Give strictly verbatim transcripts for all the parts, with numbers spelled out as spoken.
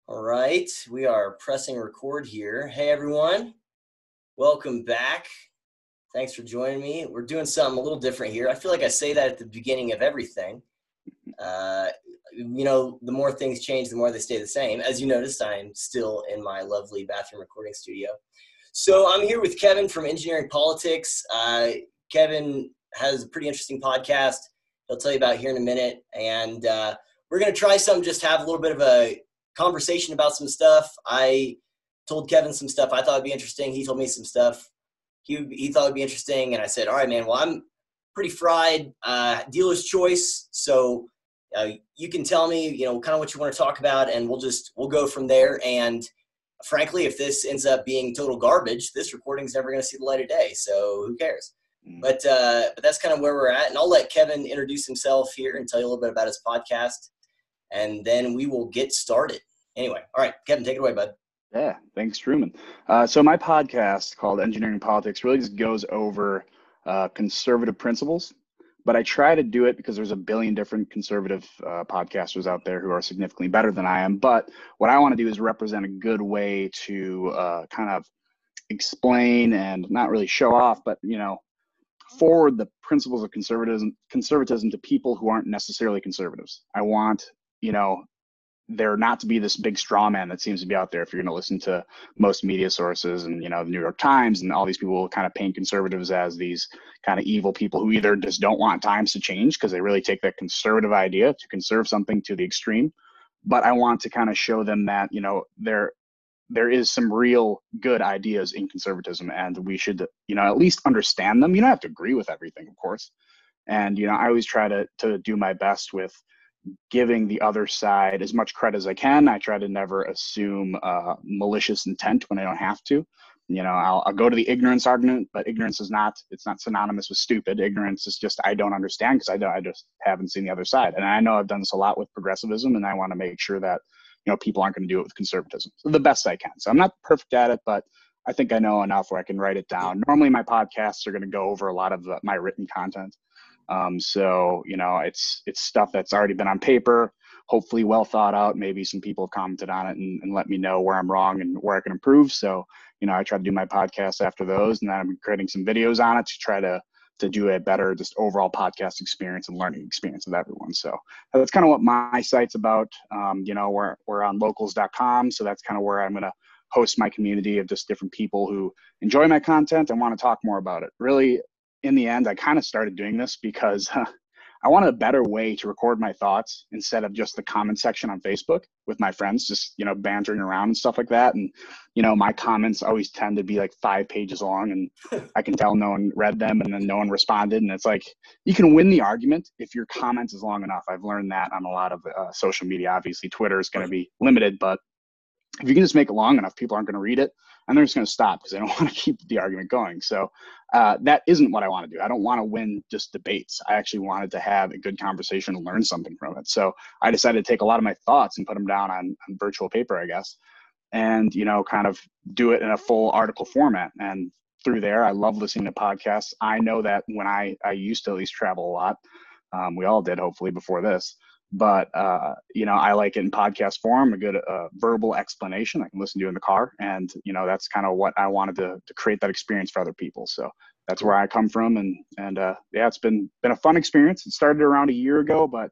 All right, we are pressing record here. Hey everyone, welcome back. Thanks for joining me. We're doing something a little different here. I feel like I say that at the beginning of everything. Uh, you know, the more things change, the more they stay the same. As you noticed, I'm still in my lovely bathroom recording studio. So I'm here with Kevin from Engineering Politics. Uh, Kevin has a pretty interesting podcast he'll tell you about here in a minute. And uh, we're going to try some, just have a little bit of a conversation about some stuff. I told Kevin some stuff I thought would be interesting. He told me some stuff he he thought would be interesting, and I said, all right, man, well, I'm pretty fried, uh, dealer's choice. So uh, you can tell me, you know, kind of what you want to talk about, and we'll just, we'll go from there. And frankly, if this ends up being total garbage, this recording's never going to see the light of day. So who cares? Mm. But, uh, but that's kind of where we're at. And I'll let Kevin introduce himself here and tell you a little bit about his podcast, and then we will get started. Anyway, all right, Kevin, take it away, bud. Yeah, thanks, Truman. Uh, so my podcast called Engineering Politics really just goes over uh, conservative principles, but I try to do it because there's a billion different conservative uh, podcasters out there who are significantly better than I am. But what I want to do is represent a good way to uh, kind of explain and not really show off, but, you know, forward the principles of conservatism, conservatism to people who aren't necessarily conservatives. I want, you know, there not to be this big straw man that seems to be out there. If you're going to listen to most media sources and, you know, the New York Times and all these people kind of paint conservatives as these kind of evil people who either just don't want times to change because they really take that conservative idea to conserve something to the extreme. But I want to kind of show them that, you know, there, there is some real good ideas in conservatism, and we should, you know, at least understand them. You don't have to agree with everything, of course. And, you know, I always try to, to do my best with giving the other side as much credit as I can. I try to never assume uh, malicious intent when I don't have to. You know, I'll, I'll go to the ignorance argument, but ignorance is not, it's not synonymous with stupid. Ignorance is just, I don't understand because I don't, I just haven't seen the other side. And I know I've done this a lot with progressivism, and I want to make sure that, you know, people aren't going to do it with conservatism. So the best I can. So I'm not perfect at it, but I think I know enough where I can write it down. Normally my podcasts are going to go over a lot of the, my written content. Um, so, you know, it's, it's stuff that's already been on paper, hopefully well thought out. Maybe some people have commented on it and, and let me know where I'm wrong and where I can improve. So, you know, I try to do my podcasts after those, and then I'm creating some videos on it to try to, to do a better, just overall podcast experience and learning experience with everyone. So that's kind of what my site's about. Um, you know, we're, we're on locals dot com. So that's kind of where I'm going to host my community of just different people who enjoy my content and want to talk more about it. Really, in the end, I kind of started doing this because uh, I wanted a better way to record my thoughts instead of just the comment section on Facebook with my friends, just, you know, bantering around and stuff like that. And, you know, my comments always tend to be like five pages long, and I can tell no one read them and then no one responded. And it's like, you can win the argument if your comment is long enough. I've learned that on a lot of uh, social media. Obviously, Twitter is going to be limited, but if you can just make it long enough, people aren't going to read it, and they're just going to stop because they don't want to keep the argument going. So uh, that isn't what I want to do. I don't want to win just debates. I actually wanted to have a good conversation and learn something from it. So I decided to take a lot of my thoughts and put them down on, on virtual paper, I guess, and, you know, kind of do it in a full article format. And through there, I love listening to podcasts. I know that when I, I used to at least travel a lot, um, we all did, hopefully, before this. But, uh, you know, I like it in podcast form, a good uh, verbal explanation I can listen to in the car. And, you know, that's kind of what I wanted to, to create that experience for other people. So that's where I come from. And, and uh, yeah, it's been, been a fun experience. It started around a year ago, but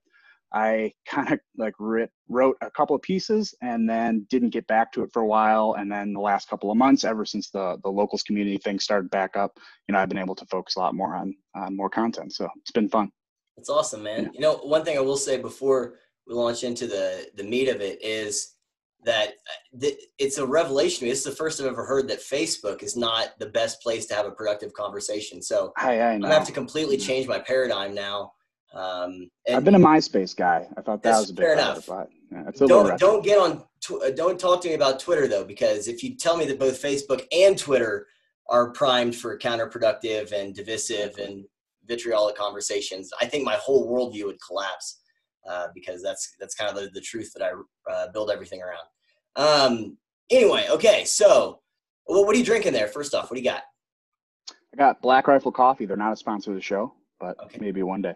I kind of like writ, wrote a couple of pieces and then didn't get back to it for a while. And then the last couple of months, ever since the, the locals community thing started back up, you know, I've been able to focus a lot more on, on more content. So it's been fun. That's awesome, man. Yeah. You know, one thing I will say before we launch into the, the meat of it is that th- it's a revelation to me. This is the first I've ever heard that Facebook is not the best place to have a productive conversation. So I, I I'm going to have to completely change my paradigm now. Um, and I've been a MySpace guy. I thought that was a bit fair enough. But yeah, it's a don't don't get on. Tw- don't talk to me about Twitter though, because if you tell me that both Facebook and Twitter are primed for counterproductive and divisive and vitriolic conversations, I think my whole worldview would collapse uh, because that's that's kind of the, the truth that I uh, build everything around. Um, anyway, okay, so well, what are you drinking there? First off, what do you got? I got Black Rifle Coffee. They're not a sponsor of the show, but okay. maybe one day.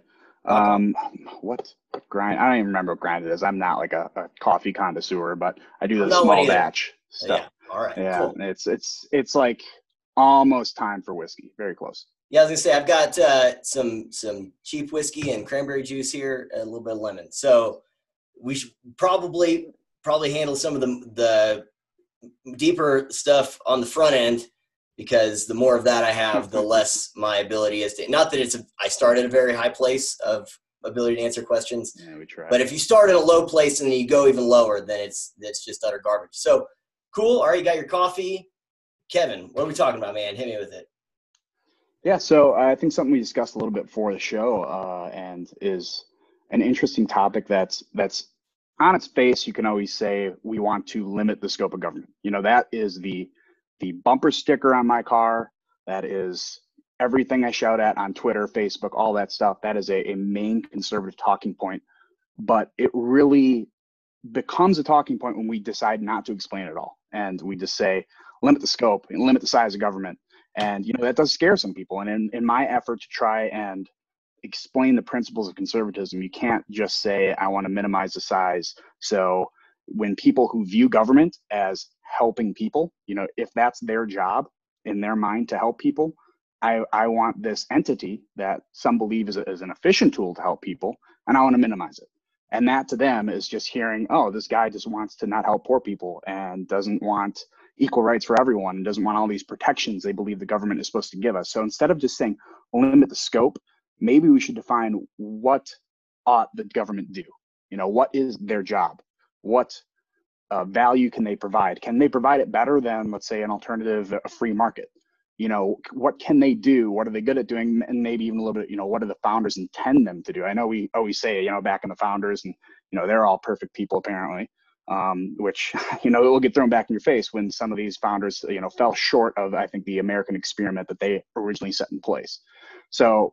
Um, what, what grind? I don't even remember what grind it is. I'm not like a, a coffee connoisseur, but I do I'm the not one small either. batch stuff. Yeah. All right. Yeah, Cool. it's it's it's like almost time for whiskey. Very close. Yeah, I was gonna say I've got uh, some some cheap whiskey and cranberry juice here, and a little bit of lemon. So we should probably probably handle some of the the deeper stuff on the front end, because the more of that I have, the less my ability is to. Not that it's a, I start at a very high place of ability to answer questions, Yeah, we try. but if you start at a low place and then you go even lower, then it's it's just utter garbage. So cool. All right, you got your coffee, Kevin. What are we talking about, man? Hit me with it. Yeah, so I think something we discussed a little bit before the show, uh, and is an interesting topic that's that's on its face. You can always say we want to limit the scope of government. You know, that is the the bumper sticker on my car. That is everything I shout at on Twitter, Facebook, all that stuff. That is a, a main conservative talking point. But it really becomes a talking point when we decide not to explain it all, and we just say limit the scope and limit the size of government. And you know that does scare some people. And in, in my effort to try and explain the principles of conservatism, you can't just say I want to minimize the size. So when people who view government as helping people, you know, if that's their job in their mind to help people, I, I want this entity that some believe is, a, is an efficient tool to help people, and I want to minimize it. And that to them is just hearing, oh, this guy just wants to not help poor people and doesn't want equal rights for everyone and doesn't want all these protections they believe the government is supposed to give us. So instead of just saying limit the scope, maybe we should define what ought the government do. You know, what is their job? What uh, value can they provide? Can they provide it better than, let's say, an alternative, a free market? You know, what can they do? What are they good at doing? And maybe even a little bit, you know, what do the founders intend them to do? I know we always say, you know, back in the founders, and, you know, they're all perfect people apparently, um, which, you know, it will get thrown back in your face when some of these founders, you know, fell short of, I think, the American experiment that they originally set in place. So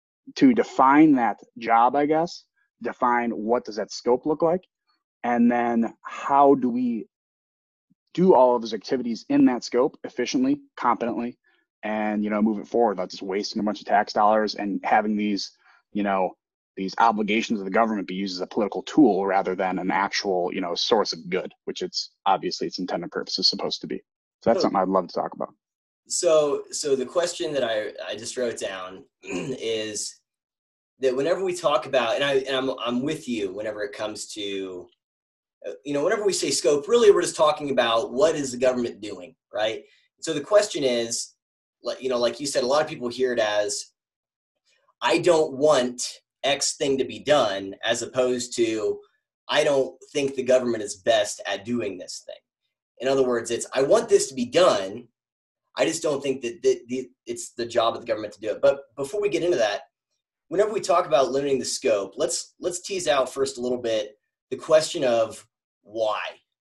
to define that job, I guess, define what does that scope look like? And then how do we do all of those activities in that scope efficiently, competently, and, you know, move it forward without just wasting a bunch of tax dollars and having these, you know, these obligations of the government be used as a political tool rather than an actual, you know, source of good, which it's obviously its intended purpose is supposed to be. So that's something I'd love to talk about. So, so the question that I, I just wrote down is that whenever we talk about, and I, and I'm, I'm with you whenever it comes to, you know, whenever we say scope, really we're just talking about what is the government doing, right? So the question is, you know, like you said, a lot of people hear it as, I don't want X thing to be done, as opposed to, I don't think the government is best at doing this thing. In other words, it's, I want this to be done, I just don't think that the, the, it's the job of the government to do it. But before we get into that, whenever we talk about limiting the scope, let's let's tease out first a little bit the question of why.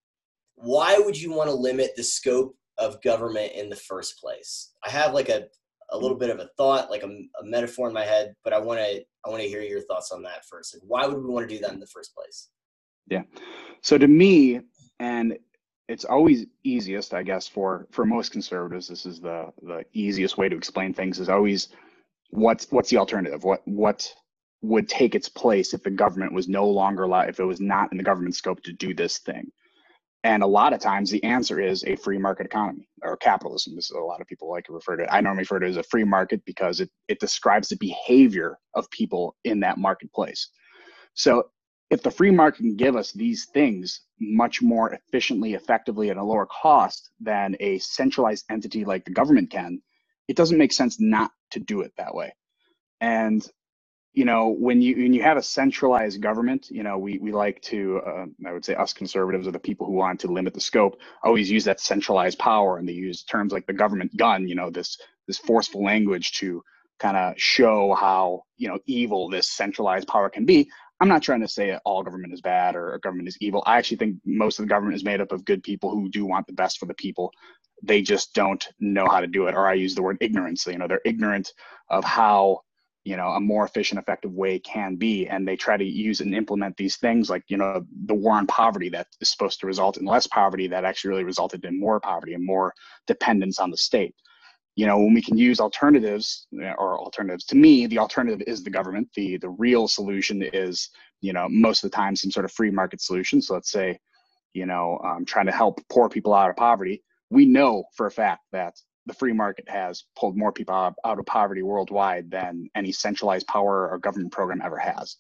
Why would you want to limit the scope of government in the first place? I have like a, a little bit of a thought, like a, a metaphor in my head, but I want to I want to hear your thoughts on that first. Like, why would we want to do that in the first place? Yeah. So to me, and it's always easiest, I guess, for for most conservatives, this is the the easiest way to explain things, is always what's what's the alternative? What what would take its place if the government was no longer allowed, if it was not in the government scope to do this thing? And a lot of times the answer is a free market economy or capitalism. This is a lot of people like to refer to it. I normally refer to it as a free market because it, it describes the behavior of people in that marketplace. So if the free market can give us these things much more efficiently, effectively, at a lower cost than a centralized entity like the government can, it doesn't make sense not to do it that way. And you know, when you when you have a centralized government, you know, we we like to, uh, I would say, us conservatives are the people who want to limit the scope, always use that centralized power, and they use terms like the government gun, you know, this this forceful language to kind of show how, you know, evil this centralized power can be. I'm not trying to say all government is bad or government is evil. I actually think most of the government is made up of good people who do want the best for the people. They just don't know how to do it, or I use the word ignorance. You know, they're ignorant of how, you know, a more efficient, effective way can be. And they try to use and implement these things like, you know, the war on poverty that is supposed to result in less poverty, that actually really resulted in more poverty and more dependence on the state. you know, when we can use alternatives or alternatives, to me, the alternative is the government. The, the real solution is, you know, most of the time some sort of free market solution. So let's say, you know, um, trying to help poor people out of poverty. We know for a fact that the free market has pulled more people out, out of poverty worldwide than any centralized power or government program ever has.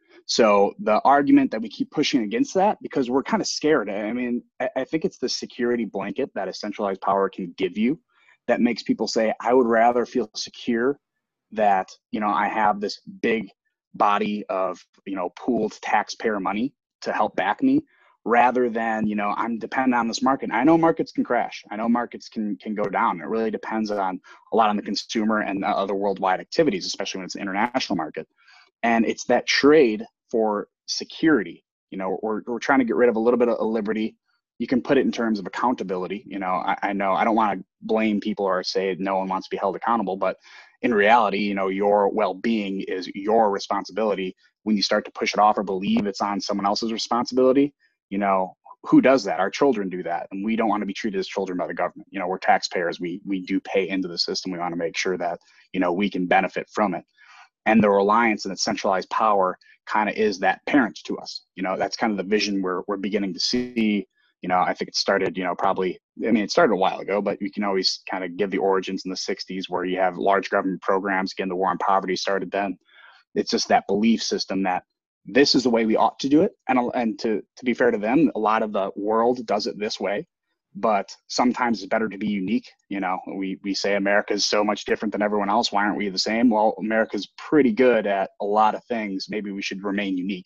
So the argument that we keep pushing against that, because we're kind of scared. I mean, I, I think it's the security blanket that a centralized power can give you that makes people say, I would rather feel secure that, you know, I have this big body of, you know, pooled taxpayer money to help back me, rather than, you know, I'm dependent on this market. I know markets can crash. I know markets can can go down. It really depends on a lot on the consumer and other worldwide activities, especially when it's an international market. And it's that trade for security. You know, we're, we're trying to get rid of a little bit of liberty. You can put it in terms of accountability. You know, I, I know I don't want to blame people or say no one wants to be held accountable, but in reality, you know, your well-being is your responsibility. When you start to push it off or believe it's on someone else's responsibility, you know, who does that? Our children do that. And we don't want to be treated as children by the government. You know, we're taxpayers. We, we do pay into the system. We want to make sure that, you know, we can benefit from it. And the reliance on the centralized power kind of is that parent to us. You know, that's kind of the vision we're, we're beginning to see. You know, I think it started, you know, probably, I mean, it started a while ago, but you can always kind of give the origins in the sixties where you have large government programs. Again, the war on poverty started then. It's just that belief system that this is the way we ought to do it. And, and to, to be fair to them, a lot of the world does it this way. But sometimes it's better to be unique. You know, we, we say America is so much different than everyone else. Why aren't we the same? Well, America's pretty good at a lot of things. Maybe we should remain unique.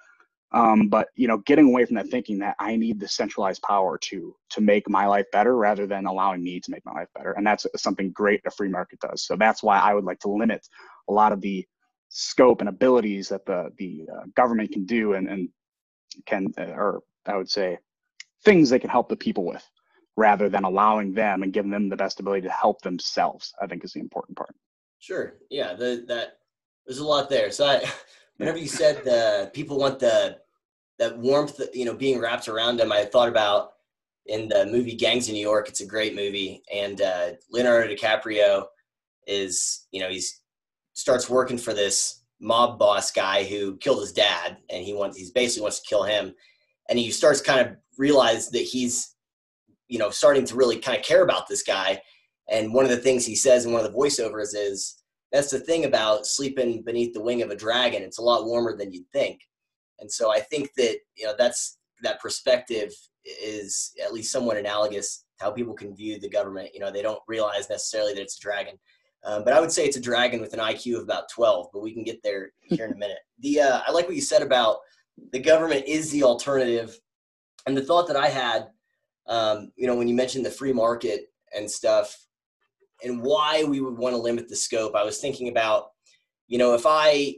Um, but, you know, getting away from that thinking that I need the centralized power to to make my life better rather than allowing me to make my life better. And that's something great a free market does. So that's why I would like to limit a lot of the scope and abilities that the, the uh, government can do and, and can, uh, or I would say, things they can help the people with, rather than allowing them and giving them the best ability to help themselves, I think is the important part. Sure. Yeah. The, that there's a lot there. So I, whenever you said the people want the, that warmth, you know, being wrapped around them, I thought about in the movie Gangs of New York. It's a great movie. And uh, Leonardo DiCaprio is, you know, he's starts working for this mob boss guy who killed his dad. And he wants, he's basically wants to kill him. And he starts kind of realize that he's, you know, starting to really kind of care about this guy. And one of the things he says in one of the voiceovers is, that's the thing about sleeping beneath the wing of a dragon. It's a lot warmer than you'd think. And so I think that, you know, that's, that perspective is at least somewhat analogous to how people can view the government. You know, they don't realize necessarily that it's a dragon. Um, but I would say it's a dragon with an I Q of about twelve, but we can get there here in a minute. The uh, I like what you said about the government is the alternative. And the thought that I had, um, you know, when you mentioned the free market and stuff and why we would want to limit the scope, I was thinking about, you know, if I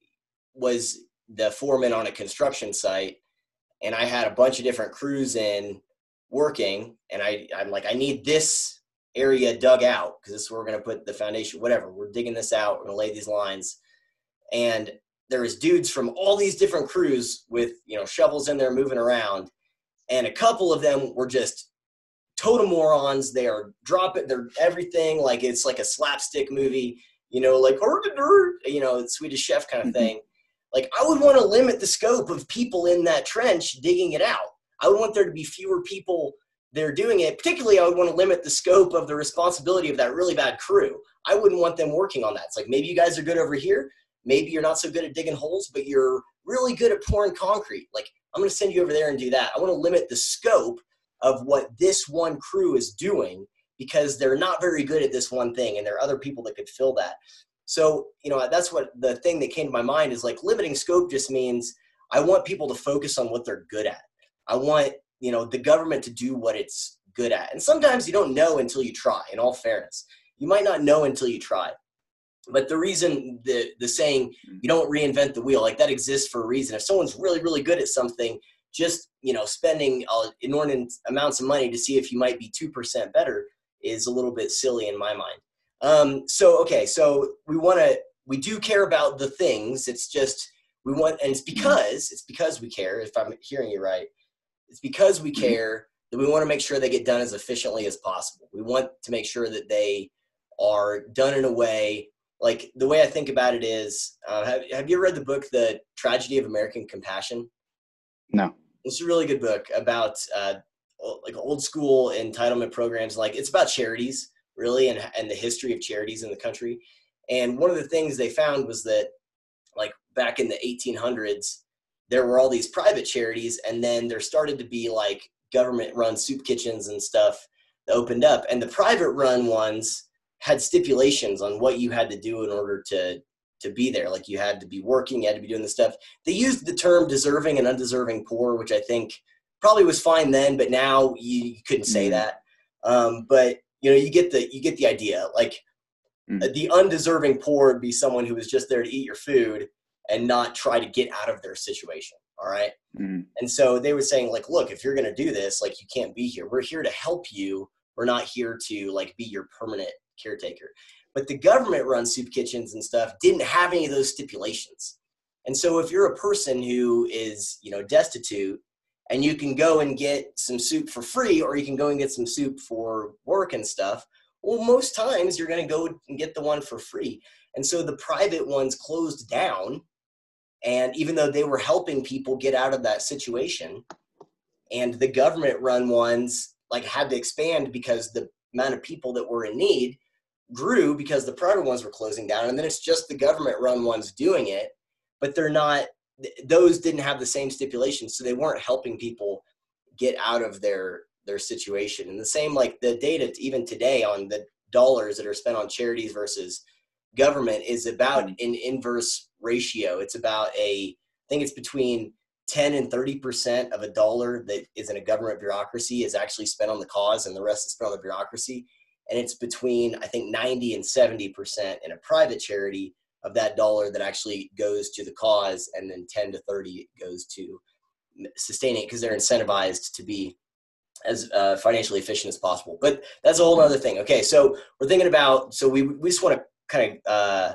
was the foreman on a construction site and I had a bunch of different crews in working and I, I'm like, I need this area dug out because this is where we're going to put the foundation, whatever. We're digging this out. We're going to lay these lines. And there was dudes from all these different crews with, you know, shovels in there moving around. And a couple of them were just total morons. They are dropping their everything like it's like a slapstick movie, you know, like, you know, Swedish Chef kind of thing. Like, I would want to limit the scope of people in that trench digging it out. I would want there to be fewer people there doing it. Particularly, I would want to limit the scope of the responsibility of that really bad crew. I wouldn't want them working on that. It's like, maybe you guys are good over here. Maybe you're not so good at digging holes, but you're really good at pouring concrete. Like, I'm going to send you over there and do that. I want to limit the scope of what this one crew is doing because they're not very good at this one thing, and there are other people that could fill that. So, you know, that's what the thing that came to my mind is like limiting scope just means I want people to focus on what they're good at. I want, you know, the government to do what it's good at. And sometimes you don't know until you try, in all fairness. You might not know until you try. But the reason, the the saying, you don't reinvent the wheel, like that exists for a reason. If someone's really, really good at something, just, you know, spending uh, inordinate amounts of money to see if you might be two percent better is a little bit silly in my mind. Um, so, okay, so we want to, we do care about the things. It's just, we want, and it's because, it's because we care, if I'm hearing you right. It's because we care that we want to make sure they get done as efficiently as possible. We want to make sure that they are done in a way, like the way I think about it is, uh, have, have you read the book, The Tragedy of American Compassion? No. It's a really good book about uh, like old school entitlement programs. Like it's about charities really, and, and the history of charities in the country. And one of the things they found was that like back in the eighteen hundreds, there were all these private charities, and then there started to be like government run soup kitchens and stuff that opened up. And the private run ones had stipulations on what you had to do in order to to be there. Like you had to be working, you had to be doing this stuff. They used the term deserving and undeserving poor, which I think probably was fine then, but now you, you couldn't say Mm. that. Um, but you know, you get the, you get the idea. Like Mm. the undeserving poor would be someone who was just there to eat your food and not try to get out of their situation. All right. Mm. And so they were saying like, look, if you're going to do this, like you can't be here. We're here to help you. We're not here to like be your permanent caretaker. But the government run soup kitchens and stuff didn't have any of those stipulations. And so if you're a person who is, you know, destitute and you can go and get some soup for free, or you can go and get some soup for work and stuff, well, most times you're going to go and get the one for free. And so the private ones closed down. And even though they were helping people get out of that situation, and the government run ones like had to expand because the amount of people that were in need grew because the private ones were closing down. And then it's just the government run ones doing it, but they're not, those didn't have the same stipulations. So they weren't helping people get out of their, their situation. And the same, like the data even today on the dollars that are spent on charities versus government is about an inverse ratio. It's about a, I think it's between ten and thirty percent of a dollar that is in a government bureaucracy is actually spent on the cause, and the rest is spent on the bureaucracy. And it's between, I think, ninety and seventy percent in a private charity of that dollar that actually goes to the cause, and then ten to thirty goes to sustaining it because they're incentivized to be as uh, financially efficient as possible. But that's a whole other thing. Okay, so we're thinking about, so we, we just want to kind of uh,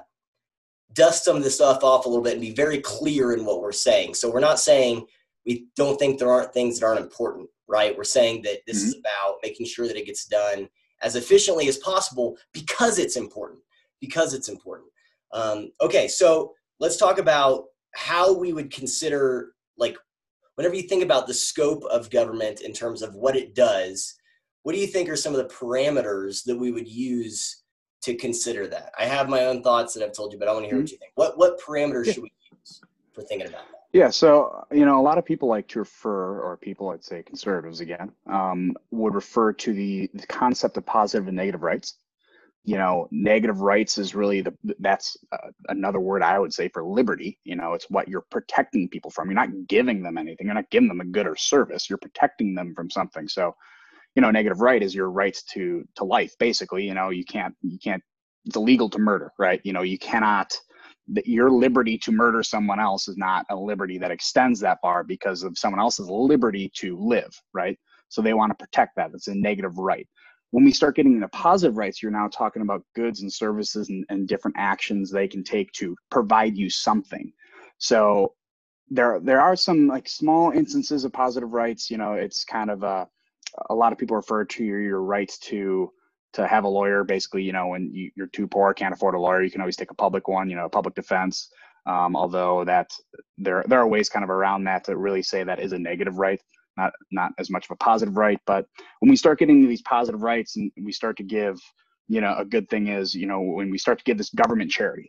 dust some of this stuff off a little bit and be very clear in what we're saying. So we're not saying we don't think there aren't things that aren't important, right? We're saying that this Mm-hmm. is about making sure that it gets done as efficiently as possible because it's important, because it's important. Um, okay, so let's talk about how we would consider, like, whenever you think about the scope of government in terms of what it does, what do you think are some of the parameters that we would use to consider that? I have my own thoughts that I've told you, but I want to hear what you think. What what parameters Yeah. should we use for thinking about that? Yeah, so you know, a lot of people like to refer, or people, I'd say conservatives again, um, would refer to the, the concept of positive and negative rights. You know, negative rights is really the that's uh, another word I would say for liberty. You know, it's what you're protecting people from. You're not giving them anything. You're not giving them a good or service. You're protecting them from something. So, you know, negative right is your rights to to life. Basically, you know, you can't you can't. It's illegal to murder, right? You know, you cannot. That your liberty to murder someone else is not a liberty that extends that far because of someone else's liberty to live, right? So they want to protect that. It's a negative right. When we start getting into positive rights, you're now talking about goods and services and, and different actions they can take to provide you something. So there, there are some like small instances of positive rights. You know, it's kind of a, a lot of people refer to your, your rights to to have a lawyer. Basically, you know, when you, you're too poor, can't afford a lawyer, you can always take a public one, you know, public defense. Um, although that there there are ways kind of around that to really say that is a negative right, not not as much of a positive right. But when we start getting these positive rights and we start to give, you know, a good thing is, you know, when we start to give this government charity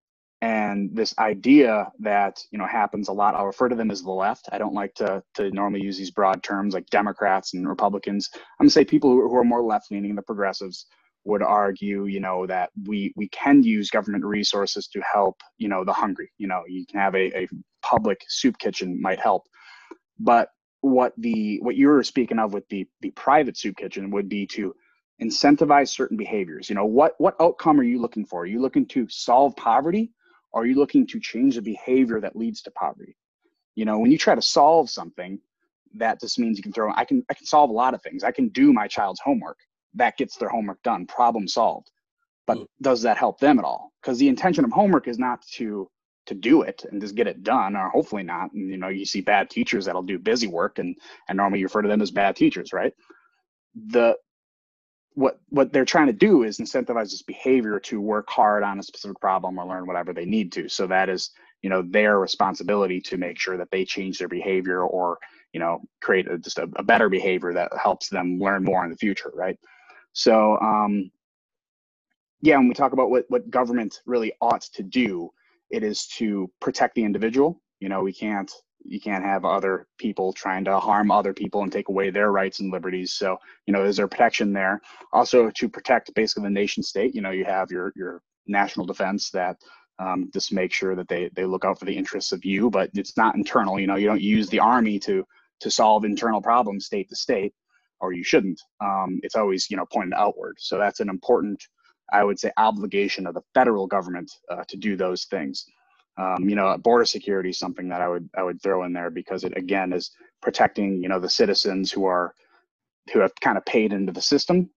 and this idea that, you know, happens a lot, I'll refer to them as the left. I don't like to to normally use these broad terms like Democrats and Republicans. I'm gonna say people who are more left leaning, the progressives, would argue, you know, that we we can use government resources to help, you know, the hungry. You know, you can have a, a public soup kitchen might help. But what the what you were speaking of with the the private soup kitchen would be to incentivize certain behaviors. You know, what what outcome are you looking for? Are you looking to solve poverty? Or are you looking to change the behavior that leads to poverty? You know, when you try to solve something, that just means you can throw, I can, I can solve a lot of things. I can do my child's homework. That gets their homework done, problem solved. But Mm. does that help them at all? Because the intention of homework is not to, to do it and just get it done, or hopefully not. And, you know, you see bad teachers that'll do busy work and, and normally you refer to them as bad teachers, right? The, what what they're trying to do is incentivize this behavior to work hard on a specific problem or learn whatever they need to. So that is, you know, their responsibility to make sure that they change their behavior or, you know, create a, just a, a better behavior that helps them learn more in the future, right? So, um, yeah, when we talk about what, what government really ought to do, it is to protect the individual. You know, we can't, you can't have other people trying to harm other people and take away their rights and liberties. So, you know, is there protection there? Also to protect basically the nation state, you know, you have your, your national defense that um, just make sure that they, they look out for the interests of you, but it's not internal. You know, you don't use the army to, to solve internal problems state to state, or you shouldn't. Um, it's always, you know, pointed outward. So that's an important, I would say, obligation of the federal government uh, to do those things. Um, you know, border security is something that I would I would throw in there because it again is protecting, you know, the citizens who are who have kind of paid into the system,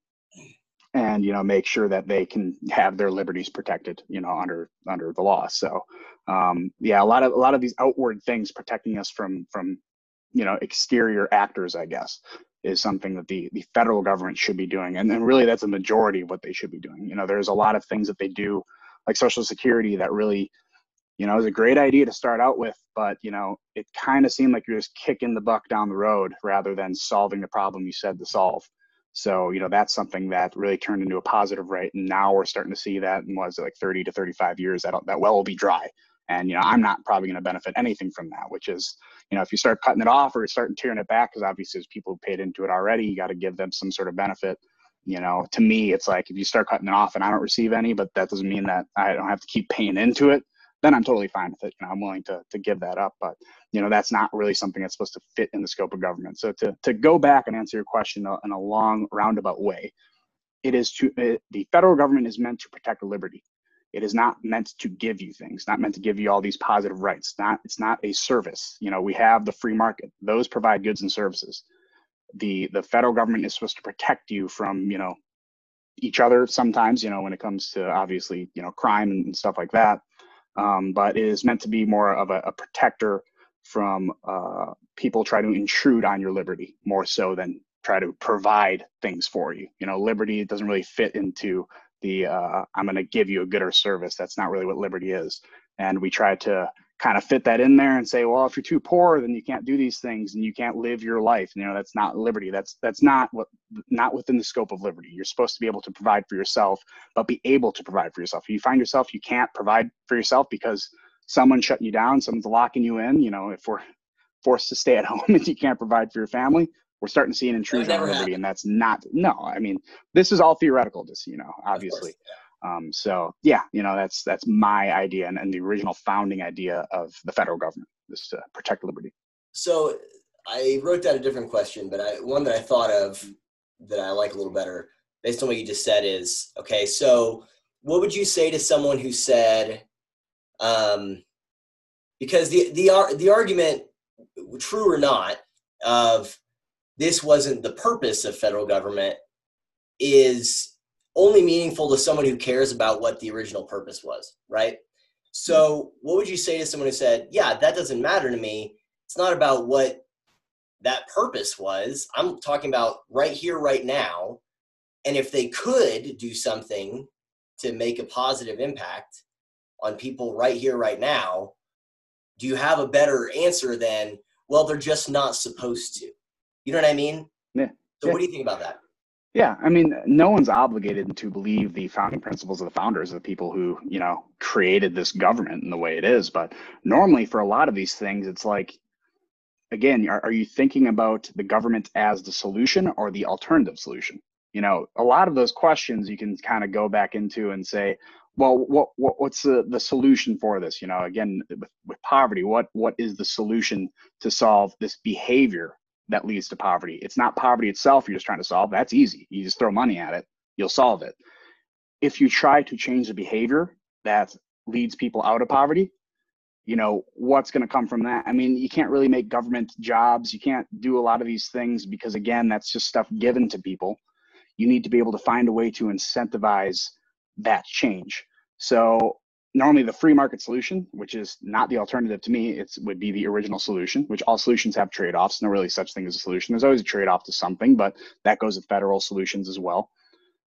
and you know, make sure that they can have their liberties protected, you know, under under the law. So um, yeah, a lot of a lot of these outward things protecting us from from you know exterior actors, I guess, is something that the the federal government should be doing, and and really that's a majority of what they should be doing. You know, there's a lot of things that they do, like Social Security, that really, you know, it was a great idea to start out with, but, you know, it kind of seemed like you're just kicking the buck down the road rather than solving the problem you said to solve. So, you know, that's something that really turned into a positive, right? And now we're starting to see that in was it like thirty to thirty-five years, that, that well will be dry. And, you know, I'm not probably going to benefit anything from that, which is, you know, if you start cutting it off or start tearing it back, because obviously there's people who paid into it already, you got to give them some sort of benefit. You know, to me, it's like if you start cutting it off and I don't receive any, but that doesn't mean that I don't have to keep paying into it, then I'm totally fine with it. You know, I'm willing to to give that up, but you know, that's not really something that's supposed to fit in the scope of government. So to to go back and answer your question in a long roundabout way, it is to it, the federal government is meant to protect liberty. It is not meant to give you things, not meant to give you all these positive rights. Not it's not a service. You know, we have the free market; those provide goods and services. The the federal government is supposed to protect you from, you know, each other sometimes. You know, when it comes to obviously, you know, crime and stuff like that. Um, but it is meant to be more of a, a protector from uh, people try to intrude on your liberty more so than try to provide things for you. You know, liberty doesn't really fit into the uh, I'm going to give you a gooder service. That's not really what liberty is. And we try to kind of fit that in there and say, well, if you're too poor, then you can't do these things and you can't live your life. You know, that's not liberty. That's that's not what not within the scope of liberty. You're supposed to be able to provide for yourself, but be able to provide for yourself. If you find yourself you can't provide for yourself because someone shut you down, someone's locking you in, you know, if we're forced to stay at home and you can't provide for your family, we're starting to see an intrusion on liberty. Happened. And that's not, no, I mean, this is all theoretical, just, you know, obviously. Um, so yeah, you know, that's, that's my idea and, and the original founding idea of the federal government is to protect liberty. So I wrote down a different question, but I, one that I thought of that I like a little better based on what you just said is, okay, so what would you say to someone who said, um, because the, the, the argument, true or not, of this wasn't the purpose of federal government is only meaningful to someone who cares about what the original purpose was, right? So what would you say to someone who said, yeah, that doesn't matter to me. It's not about what that purpose was. I'm talking about right here, right now. And if they could do something to make a positive impact on people right here, right now, do you have a better answer than, well, they're just not supposed to? You know what I mean? Yeah. So yeah. what do you think about that? Yeah, I mean, no one's obligated to believe the founding principles of the founders, of the people who, you know, created this government in the way it is. But normally for a lot of these things, it's like, again, are, are you thinking about the government as the solution or the alternative solution? You know, a lot of those questions you can kind of go back into and say, well, what, what what's the, the solution for this? You know, again, with, with poverty, what what is the solution to solve this behavior that leads to poverty? It's not poverty itself you're just trying to solve. That's easy. You just throw money at it, you'll solve it. If you try to change the behavior that leads people out of poverty, you know, what's going to come from that? I mean, you can't really make government jobs. You can't do a lot of these things because, again, that's just stuff given to people. You need to be able to find a way to incentivize that change. So normally the free market solution, which is not the alternative to me, it would be the original solution, which all solutions have trade-offs. No really such thing as a solution. There's always a trade-off to something, but that goes with federal solutions as well.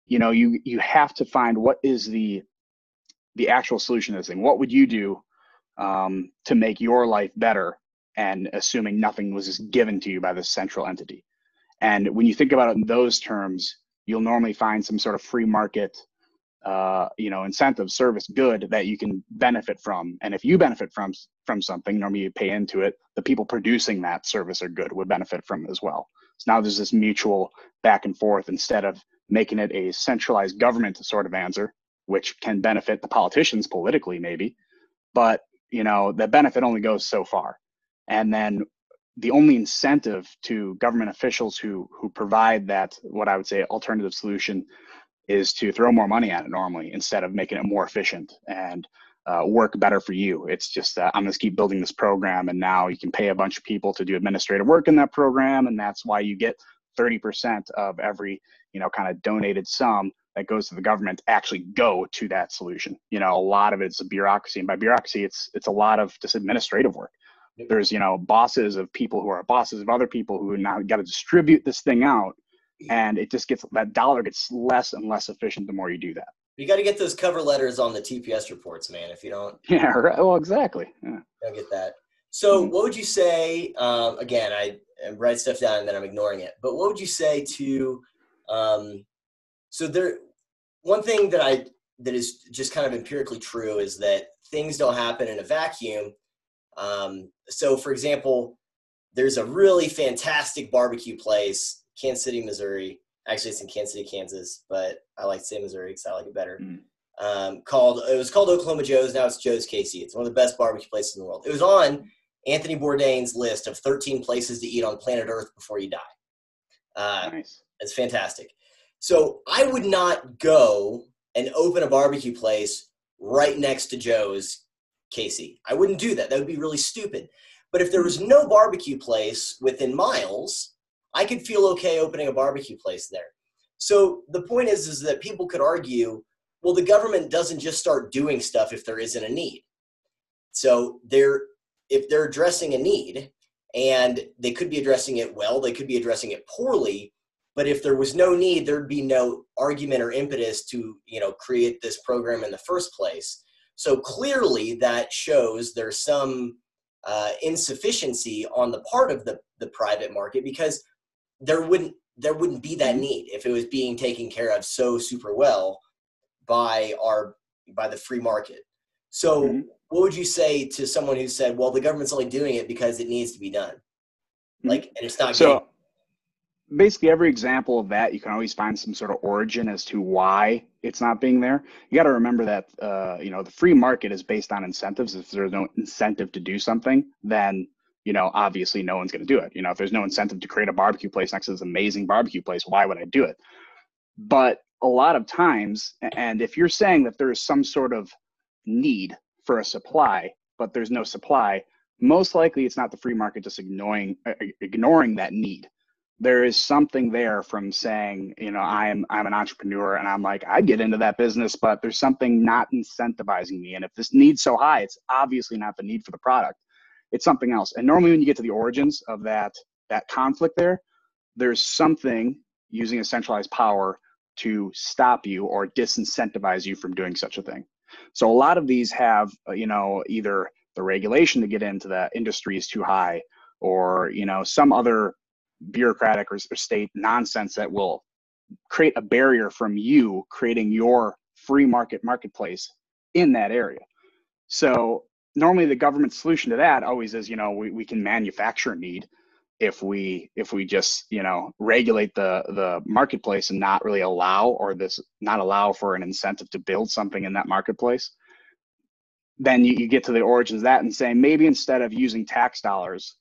you know, you you have to find what is the the actual solution to this thing. What would you do um, to make your life better? And assuming nothing was just given to you by this central entity. And when you think about it in those terms, you'll normally find some sort of free market, uh, you know, incentive, service, good that you can benefit from. And if you benefit from from something, normally you pay into it. The people producing that service or good would benefit from it as well. So now there's this mutual back and forth instead of making it a centralized government sort of answer, which can benefit the politicians politically, maybe, but you know, the benefit only goes so far. And then the only incentive to government officials who who provide that, what I would say, alternative solution, is to throw more money at it normally instead of making it more efficient and uh, work better for you. It's just uh, I'm going to keep building this program, and now you can pay a bunch of people to do administrative work in that program, and that's why you get thirty percent of every, you know, kind of donated sum that goes to the government actually go to that solution. You know, a lot of it's a bureaucracy, and by bureaucracy, it's it's a lot of just administrative work. There's, you know, bosses of people who are bosses of other people who now got to distribute this thing out, and it just gets, that dollar gets less and less efficient the more you do that. You got to get those cover letters on the T P S reports, man. If you don't, yeah, right. Well, exactly. Yeah. Don't get that. So, Mhm. what would you say? Um, again, I, I write stuff down and then I'm ignoring it. But what would you say to? Um, so there, one thing that I that is just kind of empirically true is that things don't happen in a vacuum. Um, so, for example, there's a really fantastic barbecue place, Kansas City, Missouri. Actually, it's in Kansas City, Kansas, but I like to say Missouri because I like it better. Mm. Um, called it was called Oklahoma Joe's. Now it's Joe's K C. It's one of the best barbecue places in the world. It was on Anthony Bourdain's list of thirteen places to eat on planet Earth before you die. Uh, Nice. It's fantastic. So I would not go and open a barbecue place right next to Joe's K C. I wouldn't do that. That would be really stupid. But if there was no barbecue place within miles, I could feel okay opening a barbecue place there. So the point is, is that people could argue, well, the government doesn't just start doing stuff if there isn't a need. So they're, if they're addressing a need, and they could be addressing it well, they could be addressing it poorly, but if there was no need, there'd be no argument or impetus to, you know, create this program in the first place. So clearly that shows there's some uh, insufficiency on the part of the, the private market, because there wouldn't there wouldn't be that need if it was being taken care of so super well by our by the free market. So mm-hmm. What would you say to someone who said, well, the government's only doing it because it needs to be done? Mm-hmm. Like, and it's not so getting- basically every example of that, you can always find some sort of origin as to why it's not being there. You got to remember that, uh, you know, the free market is based on incentives. If there's no incentive to do something, then, you know, obviously no one's going to do it. You know, if there's no incentive to create a barbecue place next to this amazing barbecue place, why would I do it? But a lot of times, and if you're saying that there is some sort of need for a supply, but there's no supply, most likely it's not the free market just ignoring, ignoring that need. There is something there from saying, you know, I'm I'm an entrepreneur and I'm like, I'd get into that business, but there's something not incentivizing me. And if this need's so high, it's obviously not the need for the product. It's something else. And normally when you get to the origins of that that conflict there, there's something using a centralized power to stop you or disincentivize you from doing such a thing. So a lot of these have, you know, either the regulation to get into that industry is too high, or, you know, some other bureaucratic or, or state nonsense that will create a barrier from you creating your free market marketplace in that area. So normally the government solution to that always is, you know, we, we can manufacture need if we if we just, you know, regulate the the marketplace and not really allow or this not allow for an incentive to build something in that marketplace. Then you, you get to the origins of that and say, maybe instead of using tax dollars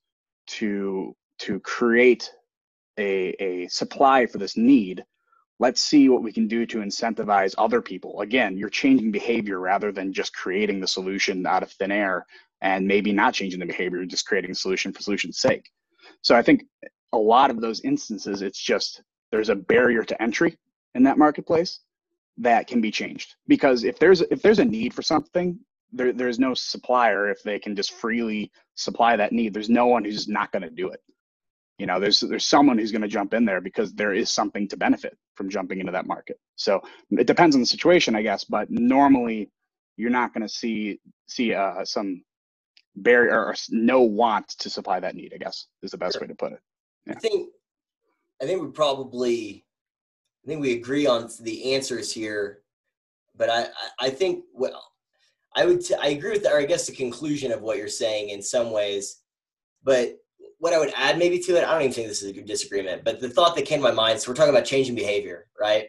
to to create a, a supply for this need, let's see what we can do to incentivize other people. Again, you're changing behavior rather than just creating the solution out of thin air, and maybe not changing the behavior, just creating a solution for solution's sake. So I think a lot of those instances, it's just there's a barrier to entry in that marketplace that can be changed. Because if there's if there's a need for something, there there's no supplier if they can just freely supply that need. There's no one who's not going to do it. You know, there's there's someone who's going to jump in there because there is something to benefit from jumping into that market. So it depends on the situation, I guess, but normally you're not going to see see uh, some barrier or no want to supply that need, I guess, is the best Sure. way to put it. Yeah. I think I think we probably I think we agree on the answers here, but I I think well I would t- I agree with or I guess the conclusion of what you're saying in some ways, but what I would add maybe to it, I don't even think this is a good disagreement, but the thought that came to my mind, so we're talking about changing behavior, right?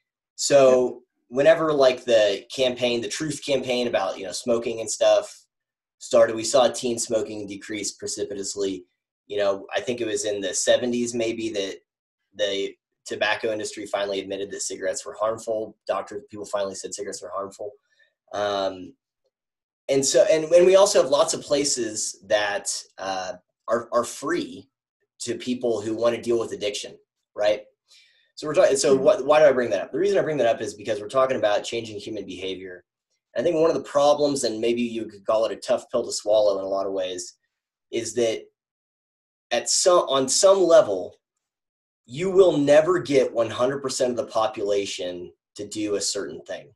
So yeah. Whenever like the campaign, the truth campaign about, you know, smoking and stuff started, we saw teen smoking decrease precipitously. You know, I think it was in the seventies maybe that the tobacco industry finally admitted that cigarettes were harmful. Doctors, people finally said cigarettes were harmful. Um, and so, and, and we also have lots of places that uh, are, are free to people who want to deal with addiction, right? So we're talking, so what, why do I bring that up? The reason I bring that up is because we're talking about changing human behavior. I think one of the problems, and maybe you could call it a tough pill to swallow in a lot of ways, is that at some, on some level, you will never get one hundred percent of the population to do a certain thing,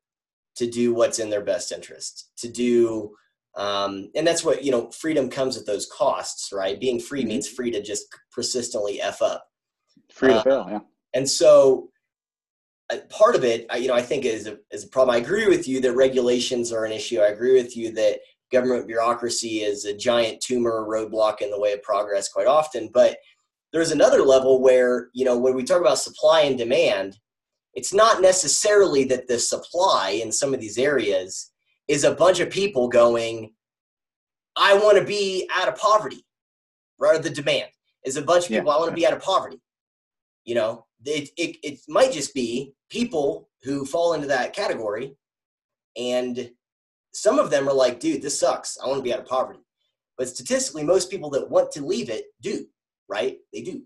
to do what's in their best interest, to do, um, and that's what, you know, freedom comes at those costs, right? Being free mm-hmm. means free to just persistently F up. Free to uh, fail, yeah. And so uh, part of it, I, you know, I think is a, is a problem. I agree with you that regulations are an issue. I agree with you that government bureaucracy is a giant tumor roadblock in the way of progress quite often. But there's another level where, you know, when we talk about supply and demand, it's not necessarily that the supply in some of these areas is a bunch of people going, I want to be out of poverty, right? The demand is a bunch of people, yeah. I want to be out of poverty. You know, it, it it might just be people who fall into that category, and some of them are like, dude, this sucks. I want to be out of poverty. But statistically, most people that want to leave it do, right? They do.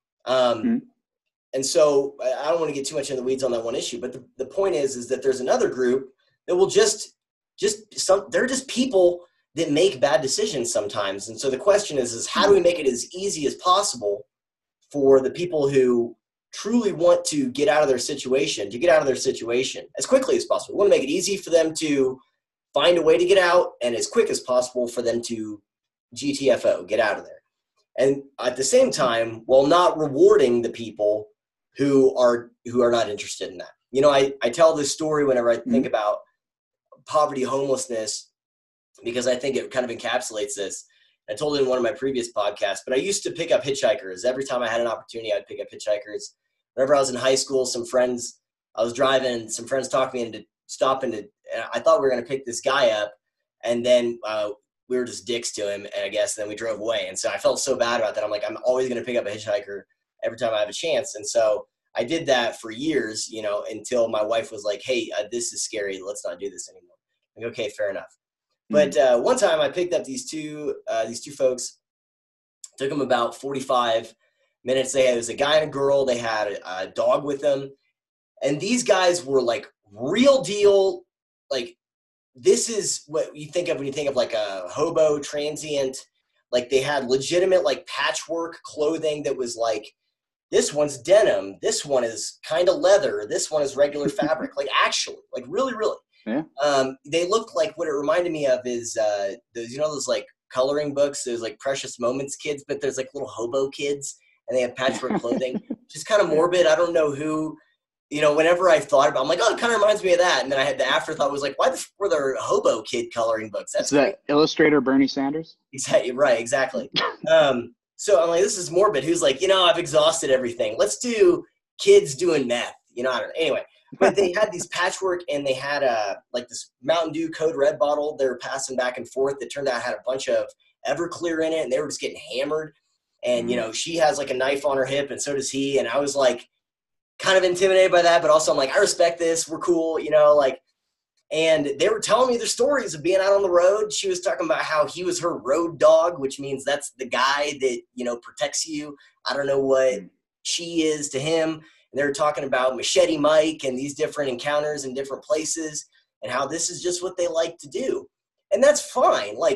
Um, mm-hmm. And so I don't want to get too much in the weeds on that one issue, but the, the point is, is that there's another group that will just, just some, they're just people that make bad decisions sometimes. And so the question is, is how do we make it as easy as possible for the people who truly want to get out of their situation, to get out of their situation as quickly as possible? We want to make it easy for them to find a way to get out, and as quick as possible for them to G T F O, get out of there. And at the same time, while not rewarding the people who are who are not interested in that. You know, I, I tell this story whenever I think mm-hmm. about poverty, homelessness, because I think it kind of encapsulates this. I told it in one of my previous podcasts, but I used to pick up hitchhikers. Every time I had an opportunity, I'd pick up hitchhikers. Whenever I was in high school, some friends, I was driving, and some friends talked me into stopping to, and I thought we were going to pick this guy up, and then uh, we were just dicks to him, and I guess, and then we drove away. And so I felt so bad about that. I'm like, I'm always going to pick up a hitchhiker every time I have a chance. And so I did that for years, you know, until my wife was like, hey, uh, this is scary. Let's not do this anymore. I'm like, okay, fair enough. But uh, one time I picked up these two uh, these two folks. Took them about forty-five minutes. They had, it was a guy and a girl. They had a, a dog with them, and these guys were like real deal. Like, this is what you think of when you think of like a hobo transient. Like, they had legitimate like patchwork clothing that was like, this one's denim, this one is kind of leather, this one is regular fabric. Like, actually, like really, really. Yeah. Um, they looked like, what it reminded me of is uh, those, you know, those like coloring books, those like Precious Moments kids, but there's like little hobo kids and they have patchwork clothing, just kind of morbid. I don't know who, you know, whenever I thought about it, I'm like, oh, it kind of reminds me of that. And then I had the afterthought was like, why the f- were there hobo kid coloring books? That's Is that illustrator Bernie Sanders? Exactly. Right. Exactly. um, so I'm like, this is morbid. Who's like, you know, I've exhausted everything. Let's do kids doing meth. You know, I don't know. Anyway. But they had these patchwork, and they had a like this Mountain Dew Code Red bottle they were passing back and forth that turned out had a bunch of Everclear in it, and they were just getting hammered. And, you know, she has like a knife on her hip, and so does he. And I was like kind of intimidated by that, but also I'm like, I respect this. We're cool, you know, like, and they were telling me their stories of being out on the road. She was talking about how he was her road dog, which means that's the guy that, you know, protects you. I don't know what she is to him. And they were talking about Machete Mike and these different encounters in different places and how this is just what they like to do. And that's fine. Like,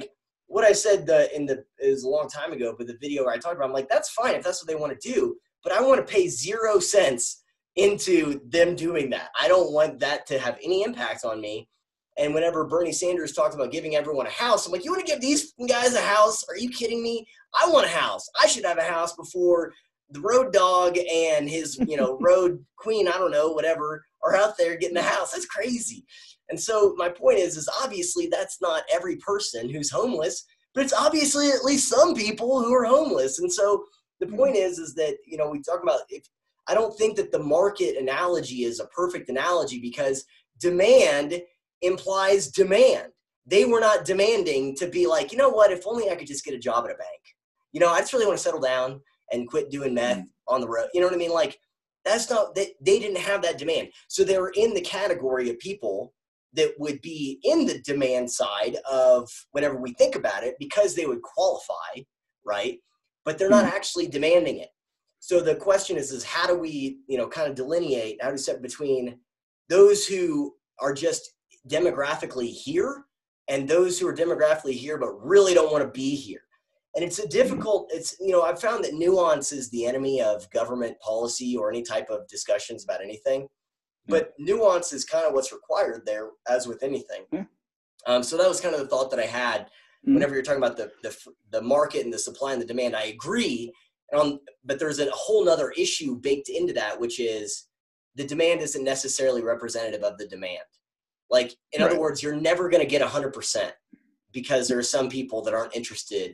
what I said the, in the, it was a long time ago, but the video where I talked about, I'm like, that's fine if that's what they want to do, but I want to pay zero cents into them doing that. I don't want that to have any impact on me. And whenever Bernie Sanders talked about giving everyone a house, I'm like, you want to give these guys a house? Are you kidding me? I want a house. I should have a house before the road dog and his, you know, road queen, I don't know, whatever, are out there getting a house. That's crazy. And so my point is, is obviously that's not every person who's homeless, but it's obviously at least some people who are homeless. And so the point is, is that, you know, we talk about, if, I don't think that the market analogy is a perfect analogy because demand implies demand. They were not demanding to be like, you know what, if only I could just get a job at a bank. You know, I just really want to settle down and quit doing meth mm-hmm. on the road. You know what I mean? Like, that's not, they, they didn't have that demand. So they were in the category of people that would be in the demand side of whenever we think about it, because they would qualify, right? But they're not mm-hmm. actually demanding it. So the question is, is how do we, you know, kind of delineate, how do we set between those who are just demographically here and those who are demographically here but really don't want to be here? And it's a difficult, it's, you know, I've found that nuance is the enemy of government policy or any type of discussions about anything. But nuance is kind of what's required there, as with anything. Um, so that was kind of the thought that I had whenever you're talking about the, the the market and the supply and the demand. I agree, um, but there's a whole nother issue baked into that, which is the demand isn't necessarily representative of the demand. Like, in right. other words, you're never going to get one hundred percent because there are some people that aren't interested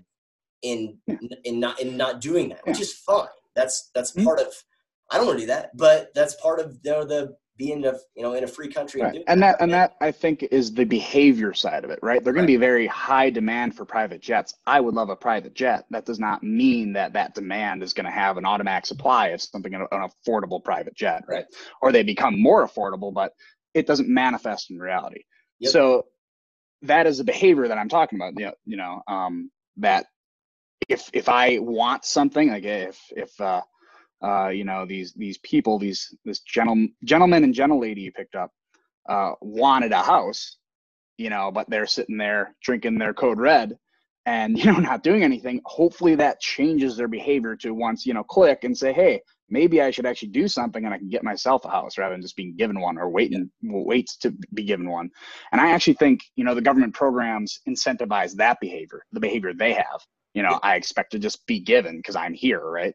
in yeah. in not in not doing that, which yeah. is fine. That's that's mm-hmm. part of. I don't want to do that, but that's part of, you know, the being a, you know, in a free country. Right. And, and that, and that I think is the behavior side of it, right? They're going right. to be very high demand for private jets. I would love a private jet. That does not mean that that demand is going to have an automatic supply of something, an affordable private jet, right? right? Or they become more affordable, but it doesn't manifest in reality. Yep. So that is the behavior that I'm talking about. You know, you know, um, that if, if I want something, like if, if, uh, uh, you know, these, these people, these, this gentleman, gentleman and gentlelady you picked up, uh, wanted a house, you know, but they're sitting there drinking their Code Red and, you know, not doing anything. Hopefully that changes their behavior to once, you know, click and say, hey, maybe I should actually do something and I can get myself a house rather than just being given one or waiting, wait to be given one. And I actually think, you know, the government programs incentivize that behavior, the behavior they have. You know, I expect to just be given because I'm here, right?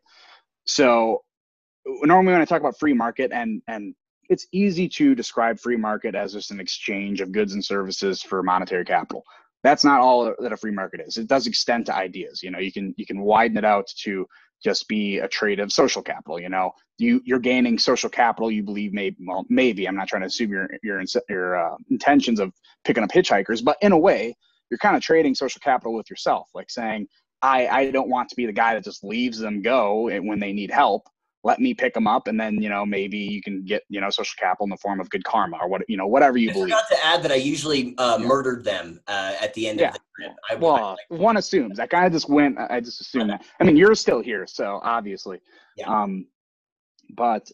So normally when I talk about free market, and and it's easy to describe free market as just an exchange of goods and services for monetary capital. That's not all that a free market is. It does extend to ideas. You know, you can you can widen it out to just be a trade of social capital. You know, you you're gaining social capital. You believe maybe, well, maybe I'm not trying to assume your your your uh, intentions of picking up hitchhikers, but in a way, you're kind of trading social capital with yourself, like saying, I, I don't want to be the guy that just leaves them go when they need help. Let me pick them up, and then, you know, maybe you can get, you know, social capital in the form of good karma or what, you know, whatever you I believe. I forgot to add that I usually uh, yeah. murdered them uh, at the end yeah. of the trip. I, well, I, like, one assumes. I kind of just went, I just assumed that. I mean, you're still here, so obviously. Yeah. Um, but,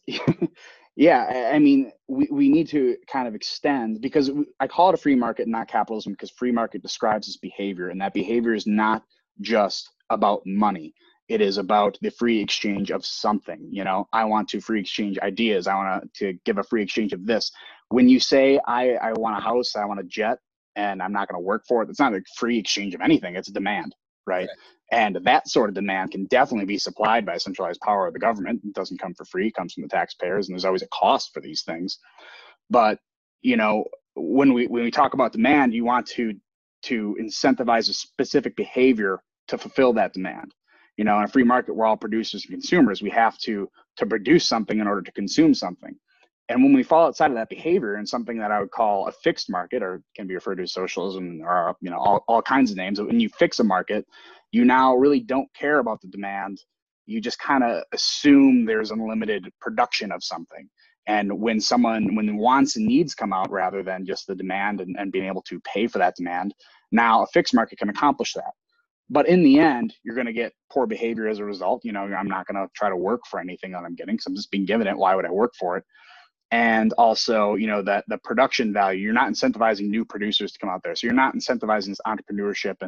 yeah, I mean, we, we need to kind of extend, because I call it a free market, not capitalism, because free market describes this behavior, and that behavior is not just about money. It is about the free exchange of something. You know, I want to free exchange ideas. I want to give a free exchange of this. When you say I, I want a house, I want a jet, and I'm not going to work for it, it's not a free exchange of anything. It's a demand, right? right? And that sort of demand can definitely be supplied by centralized power of the government. It doesn't come for free. It comes from the taxpayers, and there's always a cost for these things. But, you know, when we when we talk about demand, you want to to incentivize a specific behavior to fulfill that demand. You know, in a free market, we're all producers and consumers. We have to to produce something in order to consume something. And when we fall outside of that behavior and something that I would call a fixed market, or can be referred to as socialism, or, you know, all, all kinds of names, when you fix a market, you now really don't care about the demand. You just kind of assume there's unlimited production of something. And when someone, when the wants and needs come out rather than just the demand and, and being able to pay for that demand, now a fixed market can accomplish that. But in the end, you're going to get poor behavior as a result. You know, I'm not going to try to work for anything that I'm getting because I'm just being given it. Why would I work for it? And also, you know, that the production value, you're not incentivizing new producers to come out there. So you're not incentivizing this entrepreneurship and